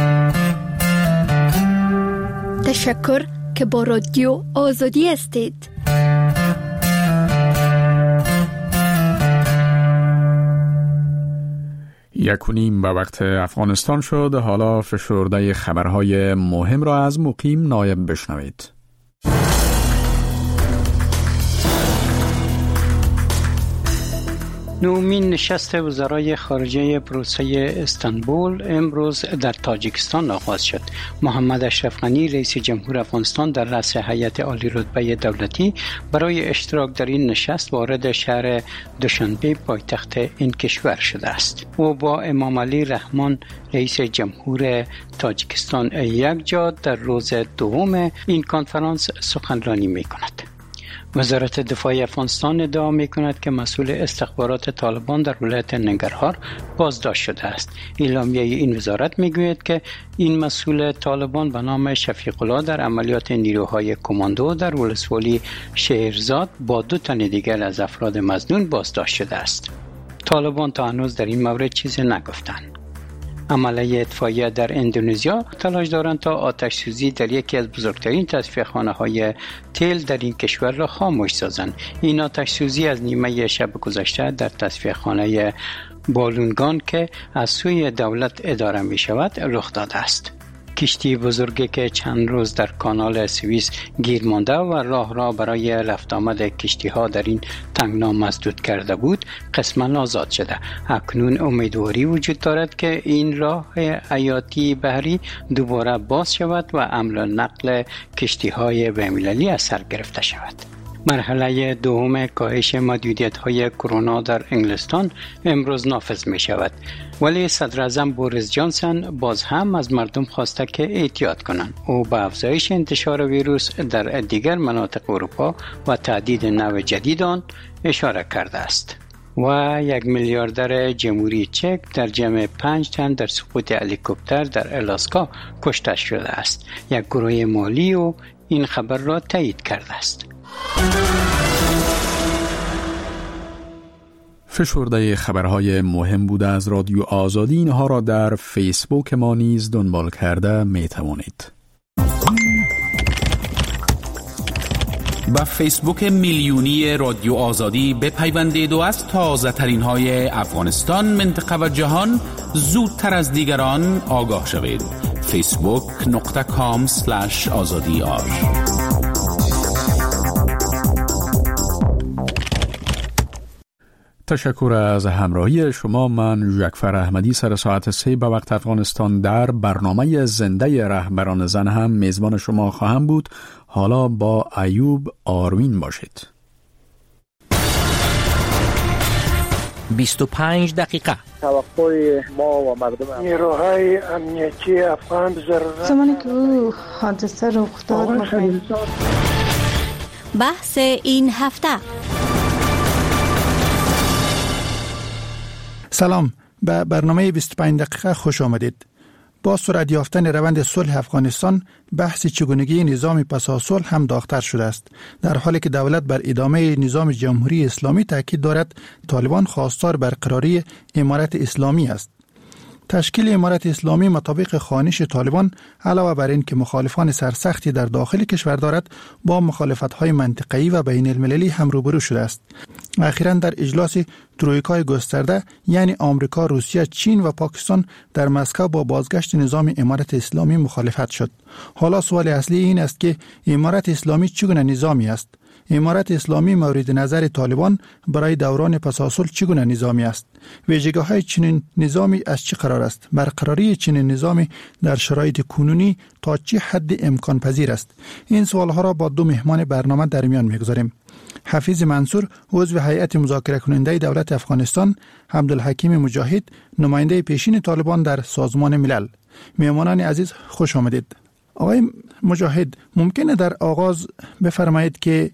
تشکر که با رادیو آزادی هستید. 1:30 به وقت افغانستان شد. حالا فشرده خبرهای مهم را از مقیم نایب بشنوید. نومین نشست وزرای خارجه پروسه استانبول امروز در تاجیکستان آغاز شد. محمد اشرف غنی رئیس جمهور افغانستان در رأس هیئت عالی رتبه دولتی برای اشتراک در این نشست وارد شهر دوشنبه پایتخت این کشور شده است. او با امام علی رحمان رئیس جمهور تاجیکستان یکجا در روز دوم این کنفرانس سخنرانی می‌کند. وزارت دفاع افغانستان ادعا می‌کند که مسئول استخبارات طالبان در ولایت ننگرهار بازداشت شده است. اعلامیه این وزارت می‌گوید که این مسئول طالبان به نام شفیق الله در عملیات نیروهای کماندو در ولسوالی شهرزاد با 2 تن دیگر از افراد مظنون بازداشت شده است. طالبان تا هنوز در این مورد چیزی نگفتند. عمله اطفائیه در اندونزیا تلاش دارند تا آتش سوزی در یکی از بزرگترین تصفیه‌خانه‌های تیل در این کشور را خاموش سازند. این آتش سوزی از نیمه شب گذشته در تصفیه‌خانه بالونگان که از سوی دولت اداره می شود رخ داده است. کشتی بزرگی که چند روز در کانال سوئیس گیر مانده و راه را برای رفت آمد کشتی ها در این تنگنا مسدود کرده بود قسما آزاد شده. اکنون امیدواری وجود دارد که این راه حیاتی بحری دوباره باز شود و حمل و نقل کشتی های بین‌المللی از سر گرفته شود. مرحله دوم کاهش محدودیت‌های کرونا در انگلستان امروز نافذ می شود. ولی صدر اعظم بوریس جانسون باز هم از مردم خواسته که احتیاط کنند. او به افزایش انتشار ویروس در دیگر مناطق اروپا و تعدید نوع جدید آن اشاره کرده است. و 1 میلیاردر جمهوری چک در جمع 5 تن در سقوط هلیکوپتر در آلاسکا کشته شده است. یک گروه مالی و این خبر را تایید کرده است. فشرده خبرهای مهم بوده از رادیو آزادی. اینها را در فیسبوک ما نیز دنبال کرده می توانید. با فیسبوک میلیونی رادیو آزادی بپیوندید و از تازه ترین های افغانستان، منطقه و جهان زودتر از دیگران آگاه شوید. facebook.com/azadi. تشکر از همراهی شما. من جعفر احمدی سر ساعت 3 به وقت افغانستان در برنامه زنده رهبران زن هم میزبان شما خواهم بود. حالا با ایوب آروین باشید. 25 دقیقه توقع ما و مردم نیروهای امنیتی افغان ضرورت زمانی که حادثه رخ داد بحث این هفته. سلام، به برنامه 25 دقیقه خوش آمدید. با سرعت یافتن روند صلح افغانستان، بحث چگونگی نظام پس از صلح هم داغ‌تر شده است. در حالی که دولت بر ادامه نظام جمهوری اسلامی تاکید دارد، طالبان خواستار برقراری امارت اسلامی است. تشکیل امارت اسلامی مطابق خوانش طالبان علاوه بر این که مخالفان سرسختی در داخل کشور دارد، با مخالفت‌های منطقه‌ای و بین المللی هم روبرو شده است. اخیراً در اجلاس ترویکای گسترده یعنی آمریکا، روسیه، چین و پاکستان در مسکو با بازگشت نظام امارت اسلامی مخالفت شد. حالا سوال اصلی این است که امارت اسلامی چگونه نظامی است؟ امارت اسلامی مورد نظر طالبان برای دوران پس از صلح چگونه نظامی است؟ ویژگی‌های چنین نظامی از چه قرار است؟ برقراری چنین نظامی در شرایط کنونی تا چه حد امکان پذیر است؟ این سوالها را با 2 مهمان برنامه در میان می‌گذاریم. حفیظ منصور، عضو هیئت مذاکره کننده دولت افغانستان، عبدالحکیم مجاهد، نماینده پیشین طالبان در سازمان ملل. مهمانان عزیز خوش آمدید. آقای مجاهد، ممکنه در آغاز بفرمایید که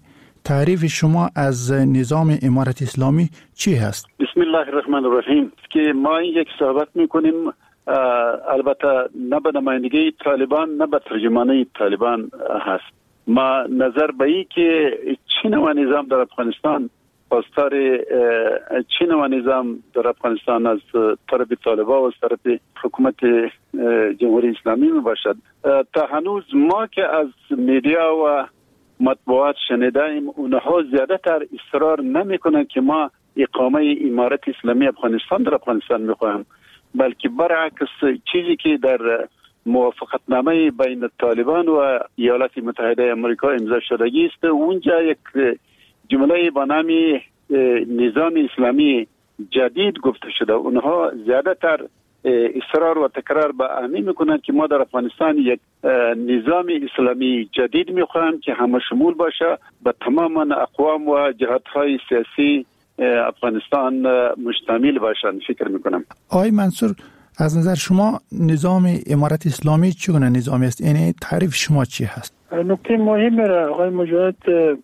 تعریف شما از نظام امارت اسلامی چی هست؟ بسم الله الرحمن الرحیم. که ما یک صحبت میکنیم البته نه به نمایندگی طالبان نه به ترجمانه طالبان هست. ما نظر به این که چین و نظام در افغانستان پاسدار چین و نظام در افغانستان از طرف طالبان و از طرف حکومت جمهوری اسلامی می باشد. تا هنوز ما که از میدیا و مطبوعات شنیدیم اونها زیاده تر اصرار نمی کنند که ما اقامه امارت اسلامی افغانستان در افغانستان می خواهیم، بلکه برعکس چیزی که در موافقتنامه بین طالبان و ایالات متحده آمریکا امضا شدگی است، اونجا یک جمله با نام نظام اسلامی جدید گفته شده. اونها زیاده تر اصرار و تکرار به همین میکنند که ما در افغانستان یک نظام اسلامی جدید میخواهیم که همه شمول باشه، به تمام اقوام و جهت‌های سیاسی افغانستان مشتمل باشند. فکر میکنم. آقای منصور، از نظر شما نظام امارت اسلامی چگونه نظامی است؟ یعنی تعریف شما چی هست؟ نکته مهم را آقای مجاهد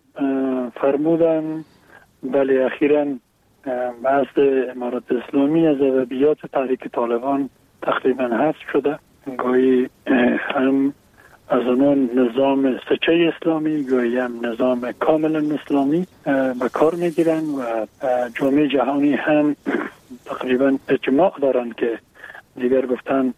فرمودن. بله، اخیراً بحث امارت اسلامی از ادبیات تحریک طالبان تقریبا حذف شده. گاهی هم از اون نظام سچه اسلامی، گاهی هم نظام کاملا اسلامی به کار میگیرن و جامعه جهانی هم تقریبا اجماع دارن که دیگر گفتن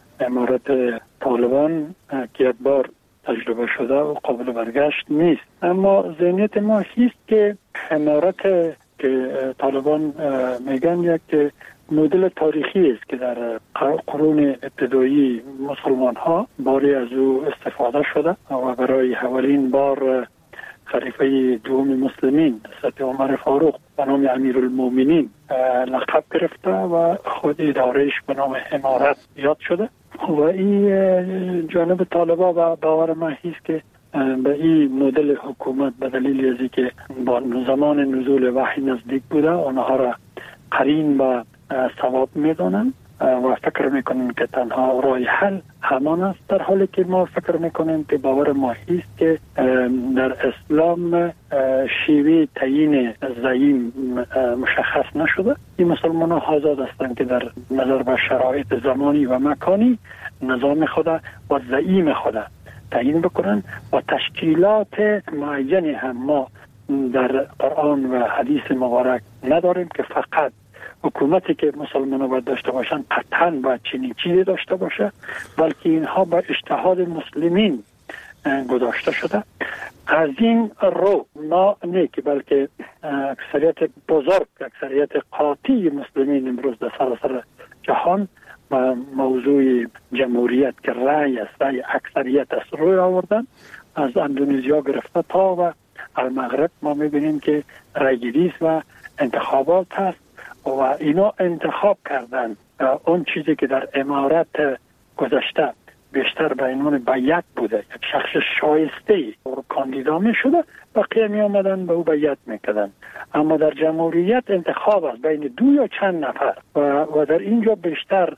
امارت طالبان که یک بار تجربه شده و قابل برگشت نیست. اما ذهنیت ما هست که امارت که طالبان میگن یک مدل تاریخی است که در قرون ابتدایی مسلمان ها باری از او استفاده شده و برای اولین بار خلیفه دوم مسلمین حضرت عمر فاروق به نام امیرالمومنین لقب گرفته و خود ادارهش به نام امارت یاد شده و این جانب طالبان و باور ما هست که به این مدل حکومت به دلیل ازی که با زمان نزول وحی نزدیک بوده آنها را قرین به ثواب میدونن و فکر میکنن که تنها راه حل همان است، در حالی که ما فکر میکنیم که باور ما هست که در اسلام شیوه تعیین زعیم مشخص نشده. این مسلمان ها آزاد هستند که در نظر به شرایط زمانی و مکانی نظام خود و زعیم خود تعیین بکنن و تشکیلات معینی هم ما در قرآن و حدیث مبارک نداریم که فقط حکومتی که مسلمان ها باید داشته باشن قطعا باید چنین چیزی داشته باشه، بلکه اینها با اجتهاد مسلمین گذاشته شده. از این رو ما نه که بلکه اکثریت بزرگ، اکثریت قاطع مسلمین امروز در سراسر جهان و موضوع جمهوریت که رأی است، رأی اکثریت است، روی آوردن. از اندونزیا گرفته تا و المغرب ما میبینیم که رأیگیری و انتخابات هست و اینا انتخاب کردن اون چیزی که در امارت گذشته بیشتر به عنوان بیعت بوده، یک شخص شایسته کاندیدا می شده، بقیه می آمدن به او بیعت میکردن. اما در جمهوریت انتخاب است بین دو یا چند نفر و در اینجا بیشتر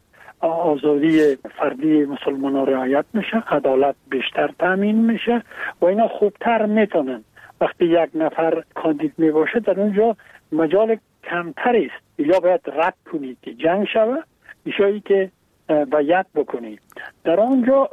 آزادی فردی مسلمان ها رعایت میشه، عدالت بیشتر تامین میشه و اینا خوبتر میتونن. وقتی یک نفر کاندید می باشه در اونجا مجال کمتر است، یا باید رد کنید که جنگ شوه ایشایی که بیعت بکنید. در آنجا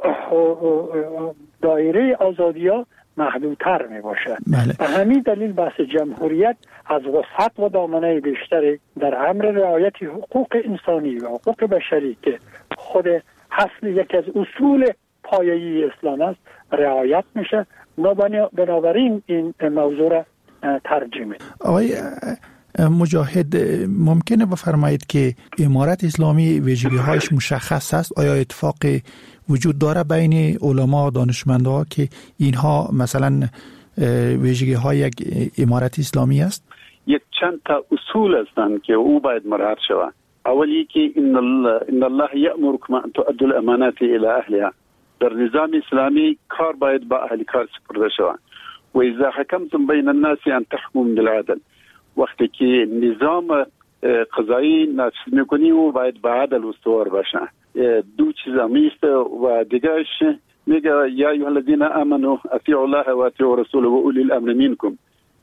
دایره آزادی ها محدودتر می باشه. به همین دلیل بحث جمهوریت از وسعت و دامنه بیشتری در امر رعایت حقوق انسانی و حقوق بشری که خود اصل یکی از اصول پایه‌ای اسلام است رعایت میشه. بنابراین این موضوع را ترجمه. آقای مجاهد، ممکنه بفرمایید که امارت اسلامی ویژگی‌هایش مشخص است؟ آیا اتفاق وجود داره بین علما و دانشمندان که اینها مثلا ویژگی‌های یک امارت اسلامی است؟ یک چند تا اصول هستند که او باید مراعات شود. اولی که ان الله یأمرکم ان تؤدوا الامانات الى اهلها. در نظام اسلامی کار باید با اهل کار سپرده شود. و اذا حکمتم بین الناس ان تحكموا بالعدل. وقتی که نظام قضایی نافذ میکنی و باید به عدل استوار باشه. دو چیزا میست و دیگرش میگه یا ایها الذین آمنوا اطیعوا الله و اطیعوا رسوله و اولی الامر منکم.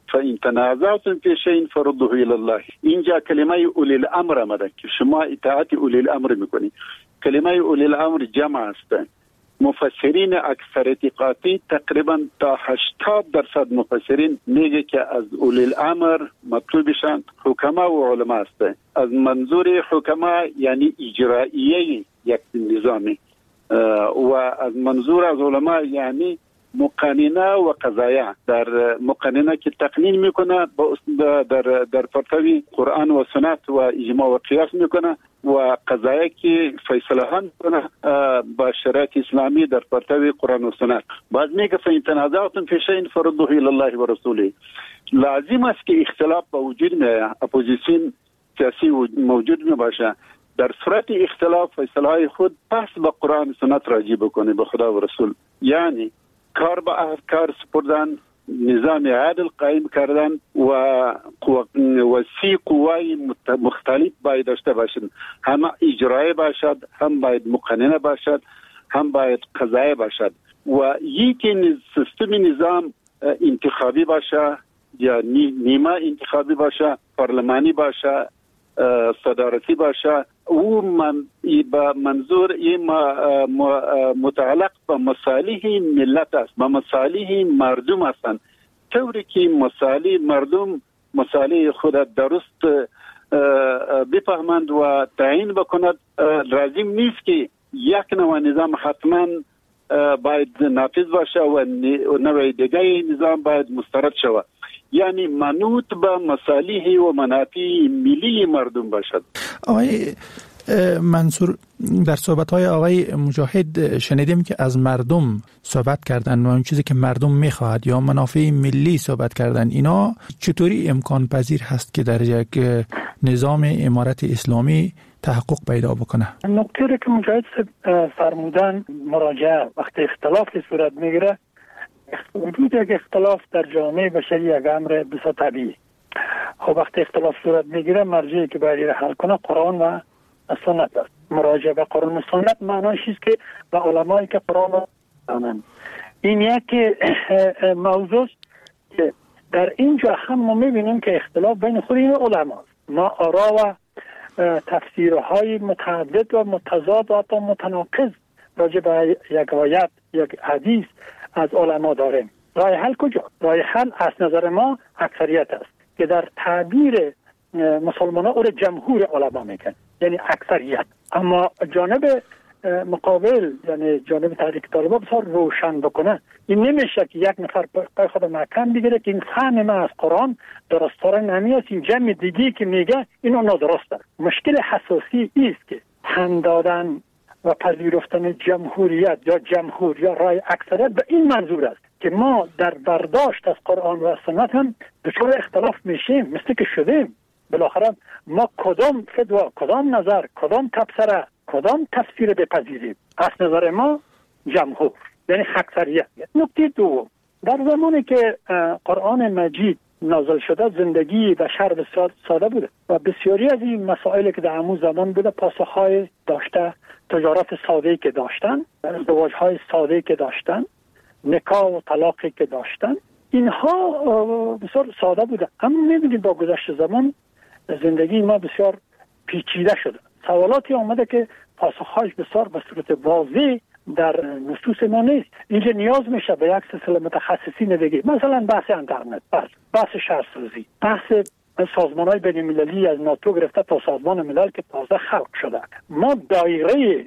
فإن تنازعتم في شيء فردوه إلى الله. اینجا کلمه اولی الامر آمده که شما اطاعت اولی الامر میکنید. کلمه اولی الامر جمع است. مفسرین اکثریت قاطی تقریبا تا 80% مفسرین میگه که از اولی الامر مطلوبشان حکما و علما است. از منظور حکما یعنی اجرائیه یک نظامی و از منظور از علما یعنی مقننه و قضایه. در مقننه که تقنین میکنه در پرتوی قرآن و سنت و اجماع و قیاس میکنه و قضایه که فیصله ها میکنه با شریعت اسلامی در پرتوی قرآن و سنت. بعد میگه فإن تنازعتم فی شیء فردوه الی الله و رسوله. لازم است که اختلاف با وجود میاد، اپوزیسیون سیاسی موجود می باشه. در صورت اختلاف فیصله های خود پس با قرآن و سنت راجع بکنه به خدا و رسول. یعنی کار با افکار سپردن، نظام عادل قائم کردن و 3 قوای مختلف باید داشته باشند. هم اجرایی باشد، هم باید مقننه باشد، هم باید قضایی باشد و یکی سیستم نظام انتخابی باشه یا نیمه انتخابی باشه، پارلمانی باشه، صدارتی باشه. او با منظور این متعلق به مصالح ملت است، به مصالح مردم هستند. طوری که مصالح مردم مصالح خود درست بفهمند و تعیین بکند. لازم نیست که یک نوع نظام حتما باید نافذ باشه و نوع دیگه نظام باید مسترد شود. یعنی منوط به مصالح و منافع ملی مردم باشد. آقای منصور، در صحبت‌های آقای مجاهد شنیدیم که از مردم صحبت کردن و اون چیزی که مردم می‌خواهد یا منافع ملی صحبت کردن. اینا چطوری امکان پذیر هست که در یک نظام امارت اسلامی تحقق پیدا بکنه؟ نکته که مجاهد فرمودن، مراجعه وقتی اختلافی صورت میگیره، وجود یک اختلاف در جامعه بشری یک امر بسیار طبیعی. خب وقتی اختلاف صورت میگیره، مرجعی که باید حل کنه قرآن و سنت است. مراجعه به قرآن و سنت معناش است که به علمایی که قرآن رو دانند. این یک موضوع که در اینجا هم ما میبینیم که اختلاف بین خود این علماست. ما آرا و تفسیرهای متعدد و متضاد و حتی متناقض راجع به یک آیت، یک حدیث از علما داریم. راه حل کجا؟ راه حل از نظر ما اکثریت است که در تعبیر مسلمانان او جمهور علما میگن، یعنی اکثریت. اما جانب مقابل، یعنی جانب تحریک طالبان بسیار روشن بکنه. این نمیشه که یک نفر پای خود محکم بگیره که این فهم ما از قرآن درست‌تر نمیاد، این جمع دیگی که میگه اینو نادرسته. مشکل حساسی است که تن دادن و پذیرفتن جمهوریت یا جمهور یا رای اکثریت به این منظور است که ما در برداشت از قرآن و سنت هم دچار اختلاف میشیم، مثل که شدیم. بالاخره ما کدام فتوا، کدام نظر، کدام تفسیر، کدام تفسیر بپذیریم؟ از نظر ما جمهور، یعنی اکثریت. نکته دوم، در زمانی که قرآن مجید نازل شده، زندگی بشر بسیار ساده بوده و بسیاری از این مسائلی که در همون زمان بوده پاسخهای داشته، تجارت ساده که داشتن، ازدواجهای ساده که داشتن، نکاح و طلاقی که داشتن، اینها بسیار ساده بوده. اما می‌بینید با گذشت زمان زندگی ما بسیار پیچیده شده. سوالاتی آمده که پاسخهاش بسیار به صورت واضح در نصوص ما نیست. اینجا نیاز میشه به یک سلسله متخصصین دیگه، مثلا بحث اینترنت، بحث شهرسازی، بحث سازمان‌های بین‌المللی از ناتو گرفته تا سازمان ملل که تازه خلق شده. ما دایره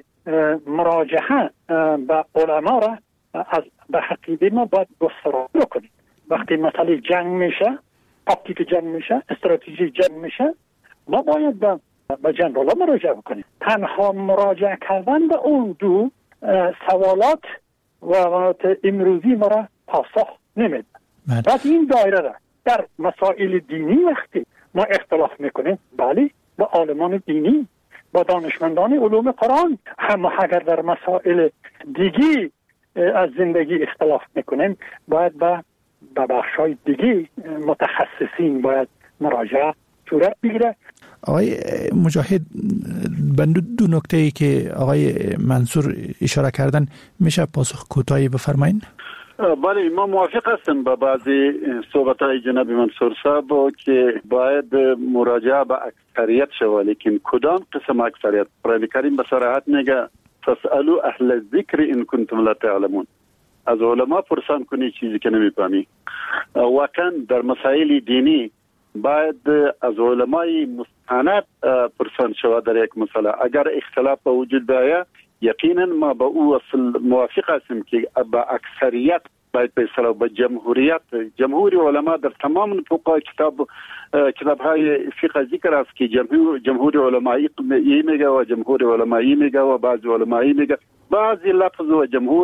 مراجعه به علما را از به حقیقی ما باید گسترده کنیم. وقتی مسئله جنگ میشه، تاکتیک جنگ میشه، استراتژی جنگ میشه، ما باید به جنرالا مراجعه کنیم. تنها مراجعه کردن به اون دو سوالات و امروزی ما را پاسخ نمیده. بعد این دایره را در مسائل دینی وقتی ما اختلاف میکنیم، بله، با عالمان دینی، با دانشمندان علوم قرآن، هم اگر در مسائل دیگی از زندگی اختلاف میکنیم، باید به بخشای دیگی متخصصین باید مراجعه صورت بگیره. آقای مجاهد، به دو نکته‌ای که آقای منصور اشاره کردن میشه پاسخ کوتاهی بفرمایید؟ بله، ما موافق هستم با بعضی صحبت‌های جناب منصور صاحب که باید مراجعه به اکثریت شود، لیکن کدام قسم اکثریت؟ قرآن کریم به صراحت میگه فاسالوا اهل الذکر ان کنتم لا تعلمون. از علما پرسان کنی چیزی که نمی‌فهمی. واقعا در مسائل دینی باید از علمای مستند پرسان شود در یک مسئله. اگر اختلاف به وجود بیاید یقینا ما با او اصل موافق هستیم که با اکثریت باید به به جمهوریت. جمهوری علما در تمام فقه کتاب‌های فقه ذکر است که جمهوری علمایی میگه و جمهوری علمایی میگه و بعضی علمایی میگه. بعضی لفظ و جمهور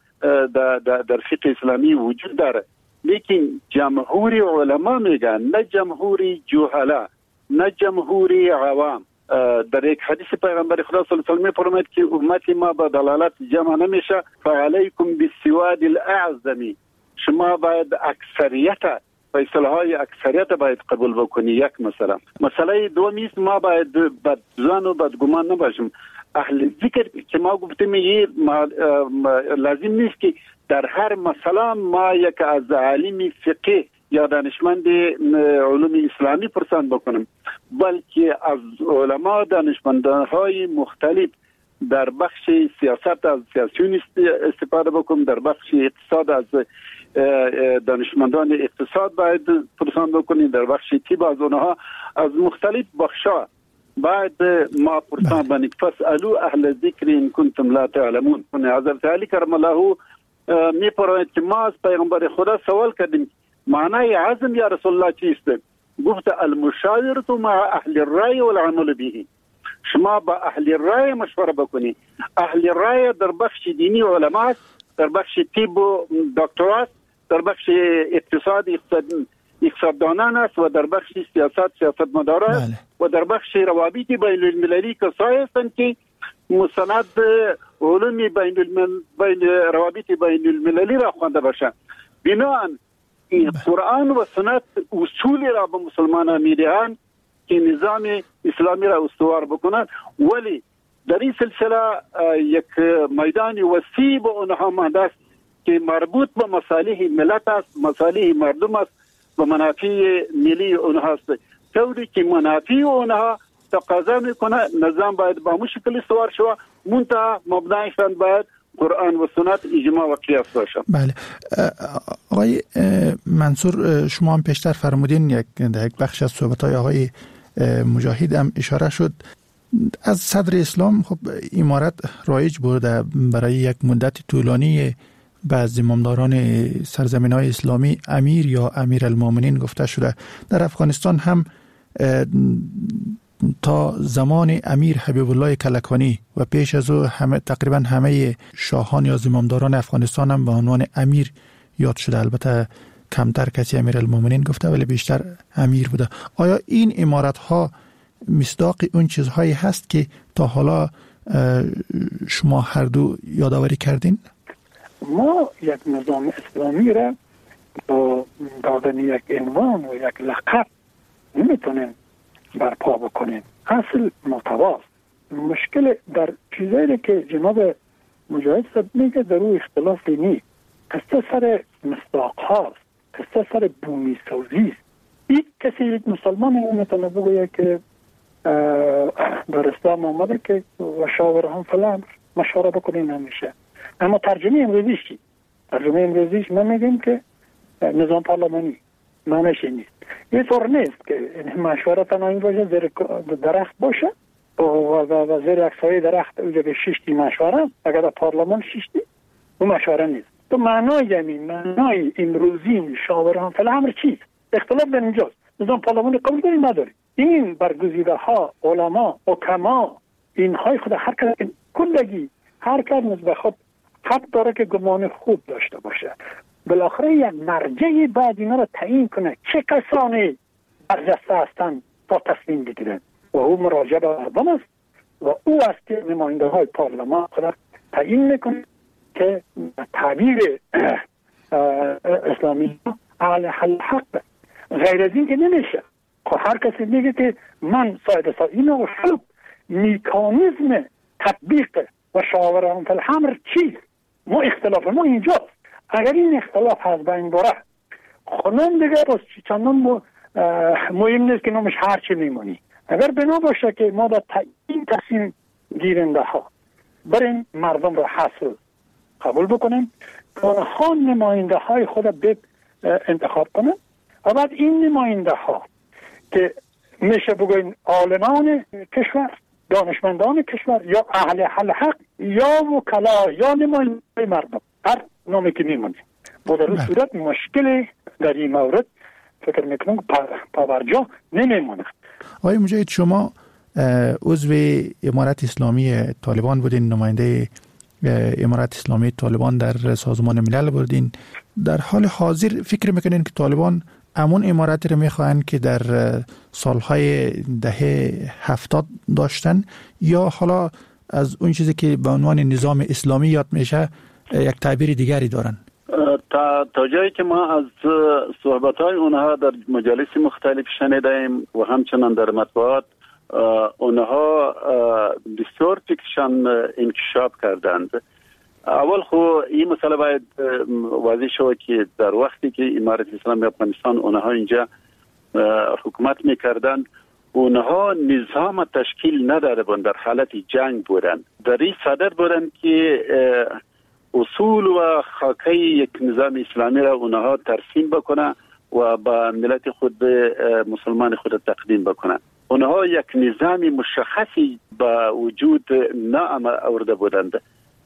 در فقه اسلامی وجود داره، لیکن جمهوری علما میگن، نه جمهوری جهلا، نه جمهوری عوام. در یک حدیث پیغمبر خدا صلی الله علیه و آله می‌فرماید که امتی ما با دلالت جمع نمیشه، فعلیکم بالسواد الاعظم. شما باید اکثریت فیصله‌های اکثریت باید قبول بکنی. یک مسئله دومی است، ما باید بدظن و بدگمان نباشیم. اهل ذکر که ما گفتیم لازم نیست که در هر مسئله ما یک از عالم فقه یا دانشمند علوم اسلامی پرسان بکنم، بلکه از علما دانشمندهای مختلف در بخش سیاست از سیاسیون استفاده بکنم، در بخش اقتصاد از دانشمندان اقتصاد باید پرسان بکنیم، در بخش طب از اونها از مختلف بخشا باید ما پرسان بکنیم. فاسالوا اهل الذکر ان کنتم لا تعلمون. حضرت علی کرم الله می‌فرماید که ما از پیغمبر خدا سوال کردیم معنای عزم یا رسول الله چیست؟ گفت المشاورة مع اهل الرأی والعمل به. شما با اهل الرأی مشوره بکنی. اهل الرأی در بخش دینی علما است، در بخش طب و دکترات، در بخش اقتصاددانان است و در بخش سیاستمداران است و در بخش روابط بین المللی کسایی هستند که مستند علوم بین روابط بین المللی را خوانده باشند. بنابراین قرآن و سنت اصولی را به مسلمانان میدهند که نظام اسلامی را استوار بکنند، ولی در این سلسله یک میدان وسیع به اونها مانده است که مربوط به مصالح ملت است، مصالح مردم است و منافع ملی اونها است. طوری که منافع اونها تقاضا میکنه نظام باید با همون شکل استوار شود، منتها مبنایشان باید قرآن و سنت اجماع و قیاس باشه. بله آقای منصور، شما هم پیشتر فرمودین یک بخش از صحبت‌های آقای مجاهد هم اشاره شد. از صدر اسلام خب امارت رایج بوده برای یک مدت طولانی بعضی امامداران سرزمین‌های اسلامی امیر یا امیرالمومنین گفته شده. در افغانستان هم تا زمان امیر حبیب الله کلکانی و پیش از او تقریبا همه شاهان یا زمامداران افغانستان هم به عنوان امیر یاد شده. البته کمتر کسی امیرالمومنین گفته ولی بیشتر امیر بوده. آیا این امارت ها مصداق اون چیزهایی هست که تا حالا شما هر دو یادآوری کردین؟ ما یک نظام اسلامی را با دادن یک عنوان و یک لقب نمیتونیم برپا بکنیم. اصل محتواست. مشکل در چیزایی که جناب مجاهد صاحب میگه در او اختلافی نیست. قصه سر مصداق هاست، قصه سر بومی سازی است. یک کسی یک مسلمان نمیتونه بگویه که در اسلام آمده که و شاورهم فی الامر مشوره بکنین نمیشه. اما ترجمه امروزیش چی؟ ترجمه امروزیش ما میگیم که نظام پارلمانی معنیش نیست. یه طور نیست که مشوره تنهایی باشه، زیر درخت باشه و زیر یک سایه درخت اونجا به شیشتی مشوره، اگر در پارلمان شیشتی اون مشوره نیست. تو معنای امروزی شاورهم فی الامر چیست؟ اختلاف در اینجاست. نظام پارلمانی قبول داریم نداریم. این برگزیده ها علما حکما اینهای خود هر کس کلگی هر کس نسبت خود حق داره که گمان خوب داشته باشه. بالاخره یک مرجعی باید اینا رو تعیین کنه چه کسانی برجسته هستند تا تصمیم بگیرن و او مراجعه به مردم است و او است که نماینده های پارلمان خود تعیین میکنه که تعبیر اسلامی اهل حق. غیر از این که نمیشه. خب هر کسی میگه که من ساید این و شب میکانیزم تطبیق و شاورهم فی الامر چیست؟ ما اختلاف ما اینجاست. اگر این اختلاف از بین بره خانم دیگه باز چندان مهم نیست که نامش هرچی میمونی. اگر بنا باشه که ما در این تصمیم گیرنده ها بریم مردم را حاصل قبول بکنیم، آنها نماینده های خود انتخاب کنن و بعد این نماینده ها که میشه بگوین عالمان کشور، دانشمندان کشور، یا اهل حق یا وکلا یا نماینده مردم، هر نامی که میمونه، با در این صورت مشکلی در این مورد فکر میکنم پاورجا نمیمونه. آقای مجاهد، شما عضو امارت اسلامی طالبان بودین، نماینده امارت اسلامی طالبان در سازمان ملل بودین. در حال حاضر فکر میکنین که طالبان همون امارتی رو میخواهن که در سالهای دهه 70 داشتن، یا حالا از اون چیزی که به عنوان نظام اسلامی یاد میشه یک تعبیر دیگری دارن؟ تا جایی که ما از صحبت‌های اونها در مجالس مختلف شنیدیم و همچنان در مطبوعات، اونها بسیار فکرشان انکشاف کردند. اول خو این مسئله باید واضح شود که در وقتی که امارت اسلامی افغانستان اونها اینجا حکومت میکردند، اونها نظام تشکیل نداده بودند، در حالت جنگ بودند. در این صدر بودند که اصول و خاکه یک نظام اسلامی را اونها ترسیم بکنه و با ملت خود مسلمان خود تقدیم بکنه. اونها یک نظام مشخصی با وجود نه آورده بودند.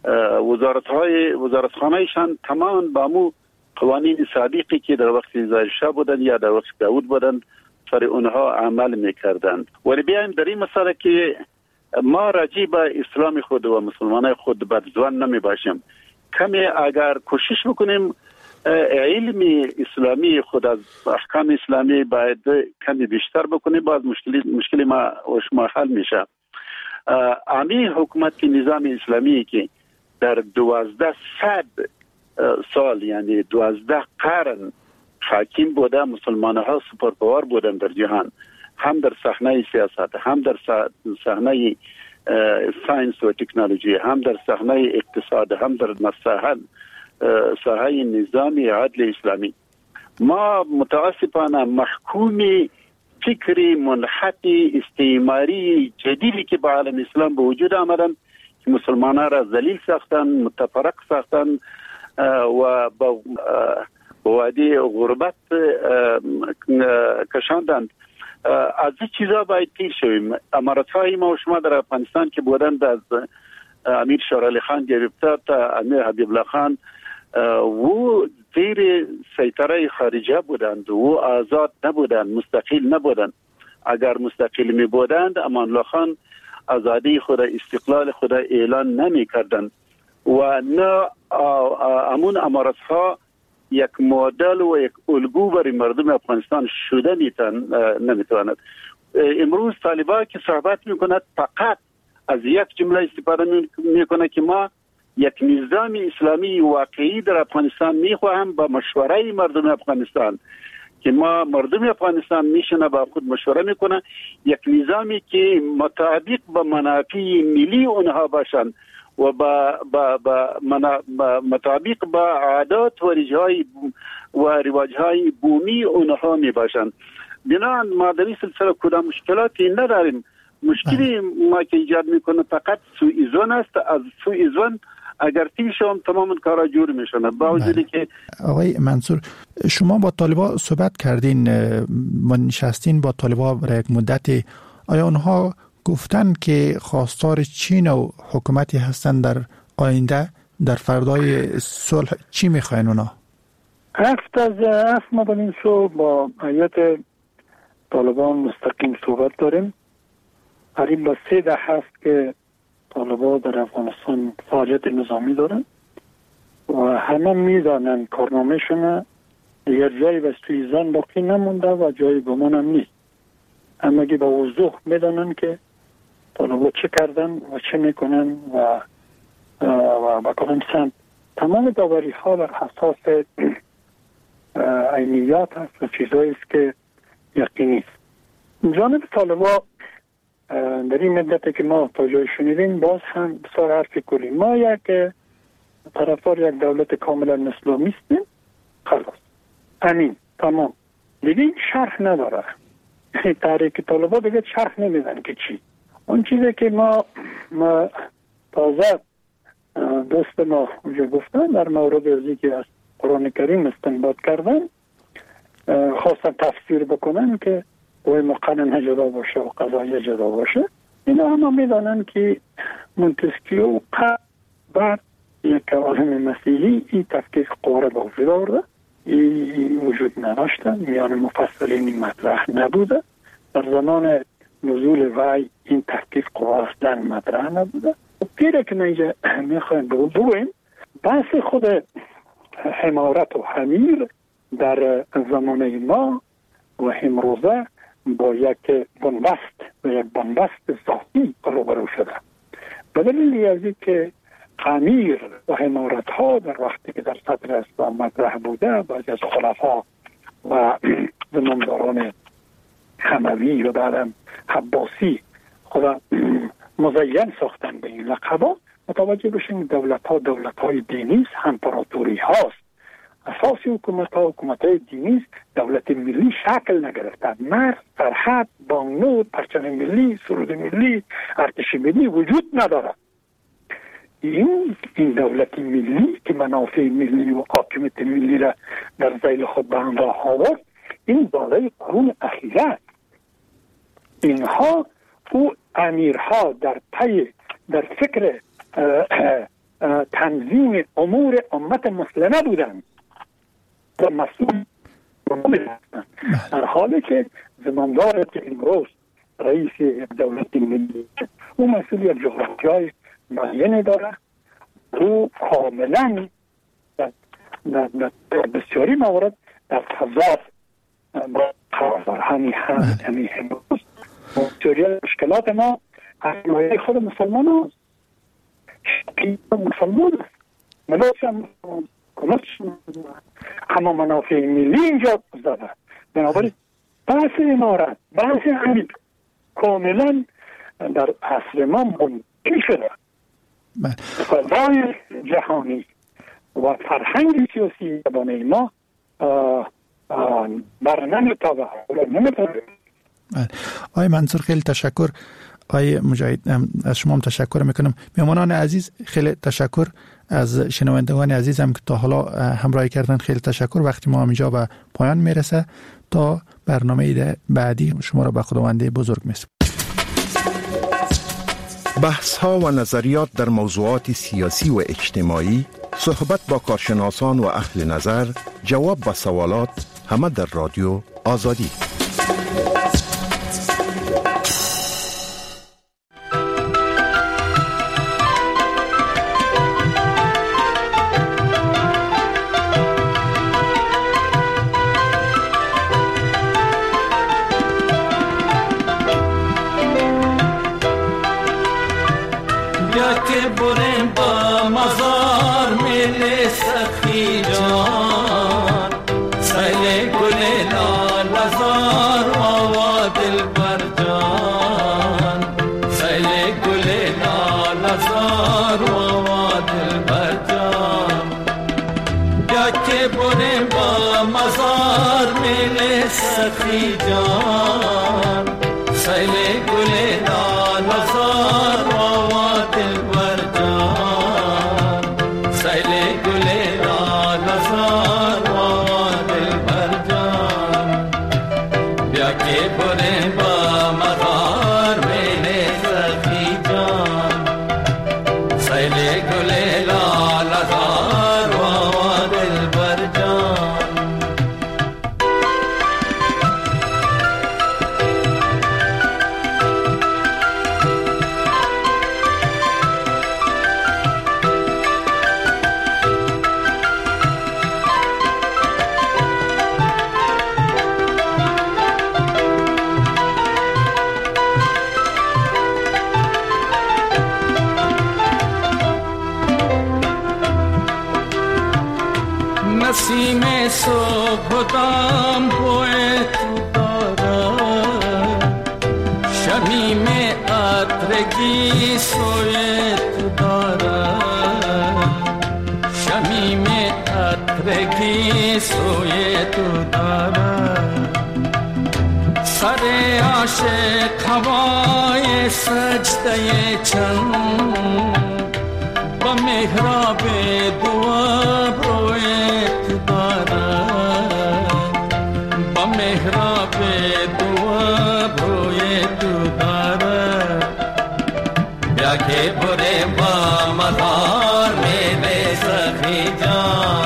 وزارتخانه‌شان تمام با مو قوانین سابقی که در وقت زایشا بودند یا در وقت داود بودند سر اونها عمل میکردند. ولی بیایم در این مسئله که ما راجع به اسلام خود و مسلمانای خود بدزوان نمی باشیم. کمی اگر کوشش بکنیم علم اسلامی خود از احکام اسلامی باید کمی بیشتر بکنیم، باز مشکلی ما و شما حل میشه. امی حکومت نظام اسلامی که در 1200 سال یعنی 12 قرن حاکم بوده، مسلمان ها سوپر پاور بودن در جهان، هم در صحنه سیاست، هم در صحنه ساینس و تکنولوژی، هم در صحنه اقتصاد، هم در ساحه نظام عدل اسلامی. ما متاسفانه محکوم فکری منحط استعماری جدیدی که با عالم اسلام به وجود آمدن که مسلمانان را ذلیل ساختن، متفرق ساختن و با وادی غربت کشاندند. از این چیزا باید پیر شویم. امارت‌های ما و شما در افغانستان که بودند، از امیر شیر علی خان گرفته تا امیر حبیب الله خان، و زیر سیطره خارجه بودند و آزاد نبودند، مستقل نبودند. اگر مستقل می بودند امان الله خان آزادی خود، استقلال خود اعلان نمی کردند و نه امون امارت‌ها یک مدل و یک الگو برای مردم افغانستان شده نمیتواند. امروز طالبان که صحبت میکند فقط از یک جمله استفاده میکنه که ما یک نظام اسلامی واقعی در افغانستان میخواهم با مشوره مردم افغانستان، که ما مردم افغانستان میشنه با خود مشوره میکنه، یک نظامی که مطابق با منافع ملی اونها باشند و مطابق با عادات و رواجهای بومی اونها می باشند. بنابراین ما در این سلسله کدام مشکلاتی نداریم. مشکلی ما که ایجاد میکنه فقط سوء است. از سوء اگر تیشم تمام کارا جور میشونه. با وجودی که آقای منصور، شما با طالبان صحبت کردین، نشستین با طالبان برای یک مدتی، آیا اونها گفتن که خواستار چین و حکومتی هستن در آینده، در فردای صلح؟ چی میخواین اونا؟ ما با این با هیئت طالبان مستقیم صحبت داریم. قریب با 3 دهه هست که طالبان در افغانستان فعالیت نظامی دارن و همه میدانن کارنامه‌شون دیگر جایی به سویزن باقی نمونده و جایی گمان هم نیست. اما که با وضوح میدانن که طالبان چه کردن و چه میکنن و با کدام سمت. تمام داوری ها بر اساس عینیات هست و چیزایی است که یقینی است. جانب طالبان در این مدتی که ما تا جای شنیدیم باز هم بسیار حرف کلی. ما یک طرفدار یک دولت کاملا اسلامی هستیم، خلاص همین تمام، دیگه این شرح نداره. تحریک طالبان دیگه شرح نمیدن که چی. اون چیزی که ما تازه دوست ما اونجا گفتن در مورد ازی که از قرآن کریم استنباط کردن، خواستن تفسیر بکنن که وی مقنن جدا باشه و قضایی جدا باشه. اینا همه میدانن که مونتسکیو بعد یک عالم مسیحی این تفکیک قواره به وجود آورده، این وجود نداشته، میان مفسرین این مطرح نبوده. در زمان نزول وحی این تفکیک قواره اصلا مطرح نبوده. پیره که اینجا میخوایم بگویم بحث خود حمارت و حمیر در زمانه ما و امروزه با یک بنبست ذاتی روبرو شده. به دلیل ازی که حمیر و حمارت ها در وقتی که در صدر اسلام مطرح بوده، بعضی از خلفا و زمامداران حموی و بعدم عباسی خدا مزین ساختن به این لقبا، متوجه بشین دولت های دینی است، امپراتوری هاست. اساسی حکومت های دینی است، دولت ملی شکل نگرفته. مرز، سرحد، بانگنود، پرچم ملی، سرود ملی، ارتش ملی وجود نداره. این دولت ملی که منافع ملی و حاکمیت ملی را در ذیل خود به همراه آورد، این دارای قرون اخیره است. اینها او امیرها در فکر تنظیم امور امت مسلمه بودند و مسئول در حالی که زماندار که امروز رئیس دولت ملی او مسئول یک جغرافیای معینی داره، او کاملا در بسیاری موارد در تضاد قرار داره. همین امروز بسیاری مشکلات ما از خود مسلمان هست، مسلمان هست، ملوک هم همه منافع ملی اینجا داده. بنابراین بحث امارت، بحث حمید کاملا در عصر ما منتقل شده. فضای جهانی و فرهنگ سیاسی زبانه ما بر نمیتابه. آقای منصور خیلی تشکر. آقای مجاهد از شما هم تشکر میکنم. مهمانان عزیز خیلی تشکر. از شنوندگان عزیزم که تا حالا همراهی کردن خیلی تشکر. وقتی ما اینجا به پایان میرسه، تا برنامه بعدی شما را به خداوند بزرگ میسپارم. بحث ها و نظریات در موضوعات سیاسی و اجتماعی، صحبت با کارشناسان و اهل نظر، جواب به سوالات، همه در رادیو آزادی. نسیم صبح دام بوی تو دارد، شمیم عطرگی سوی تو دارد، تو دارد سر عاشق هوای سجده چند با محراب دعا روی تو دارد با محراب دعا روی تو دارد بیا که بره با مدار میوه سخی جان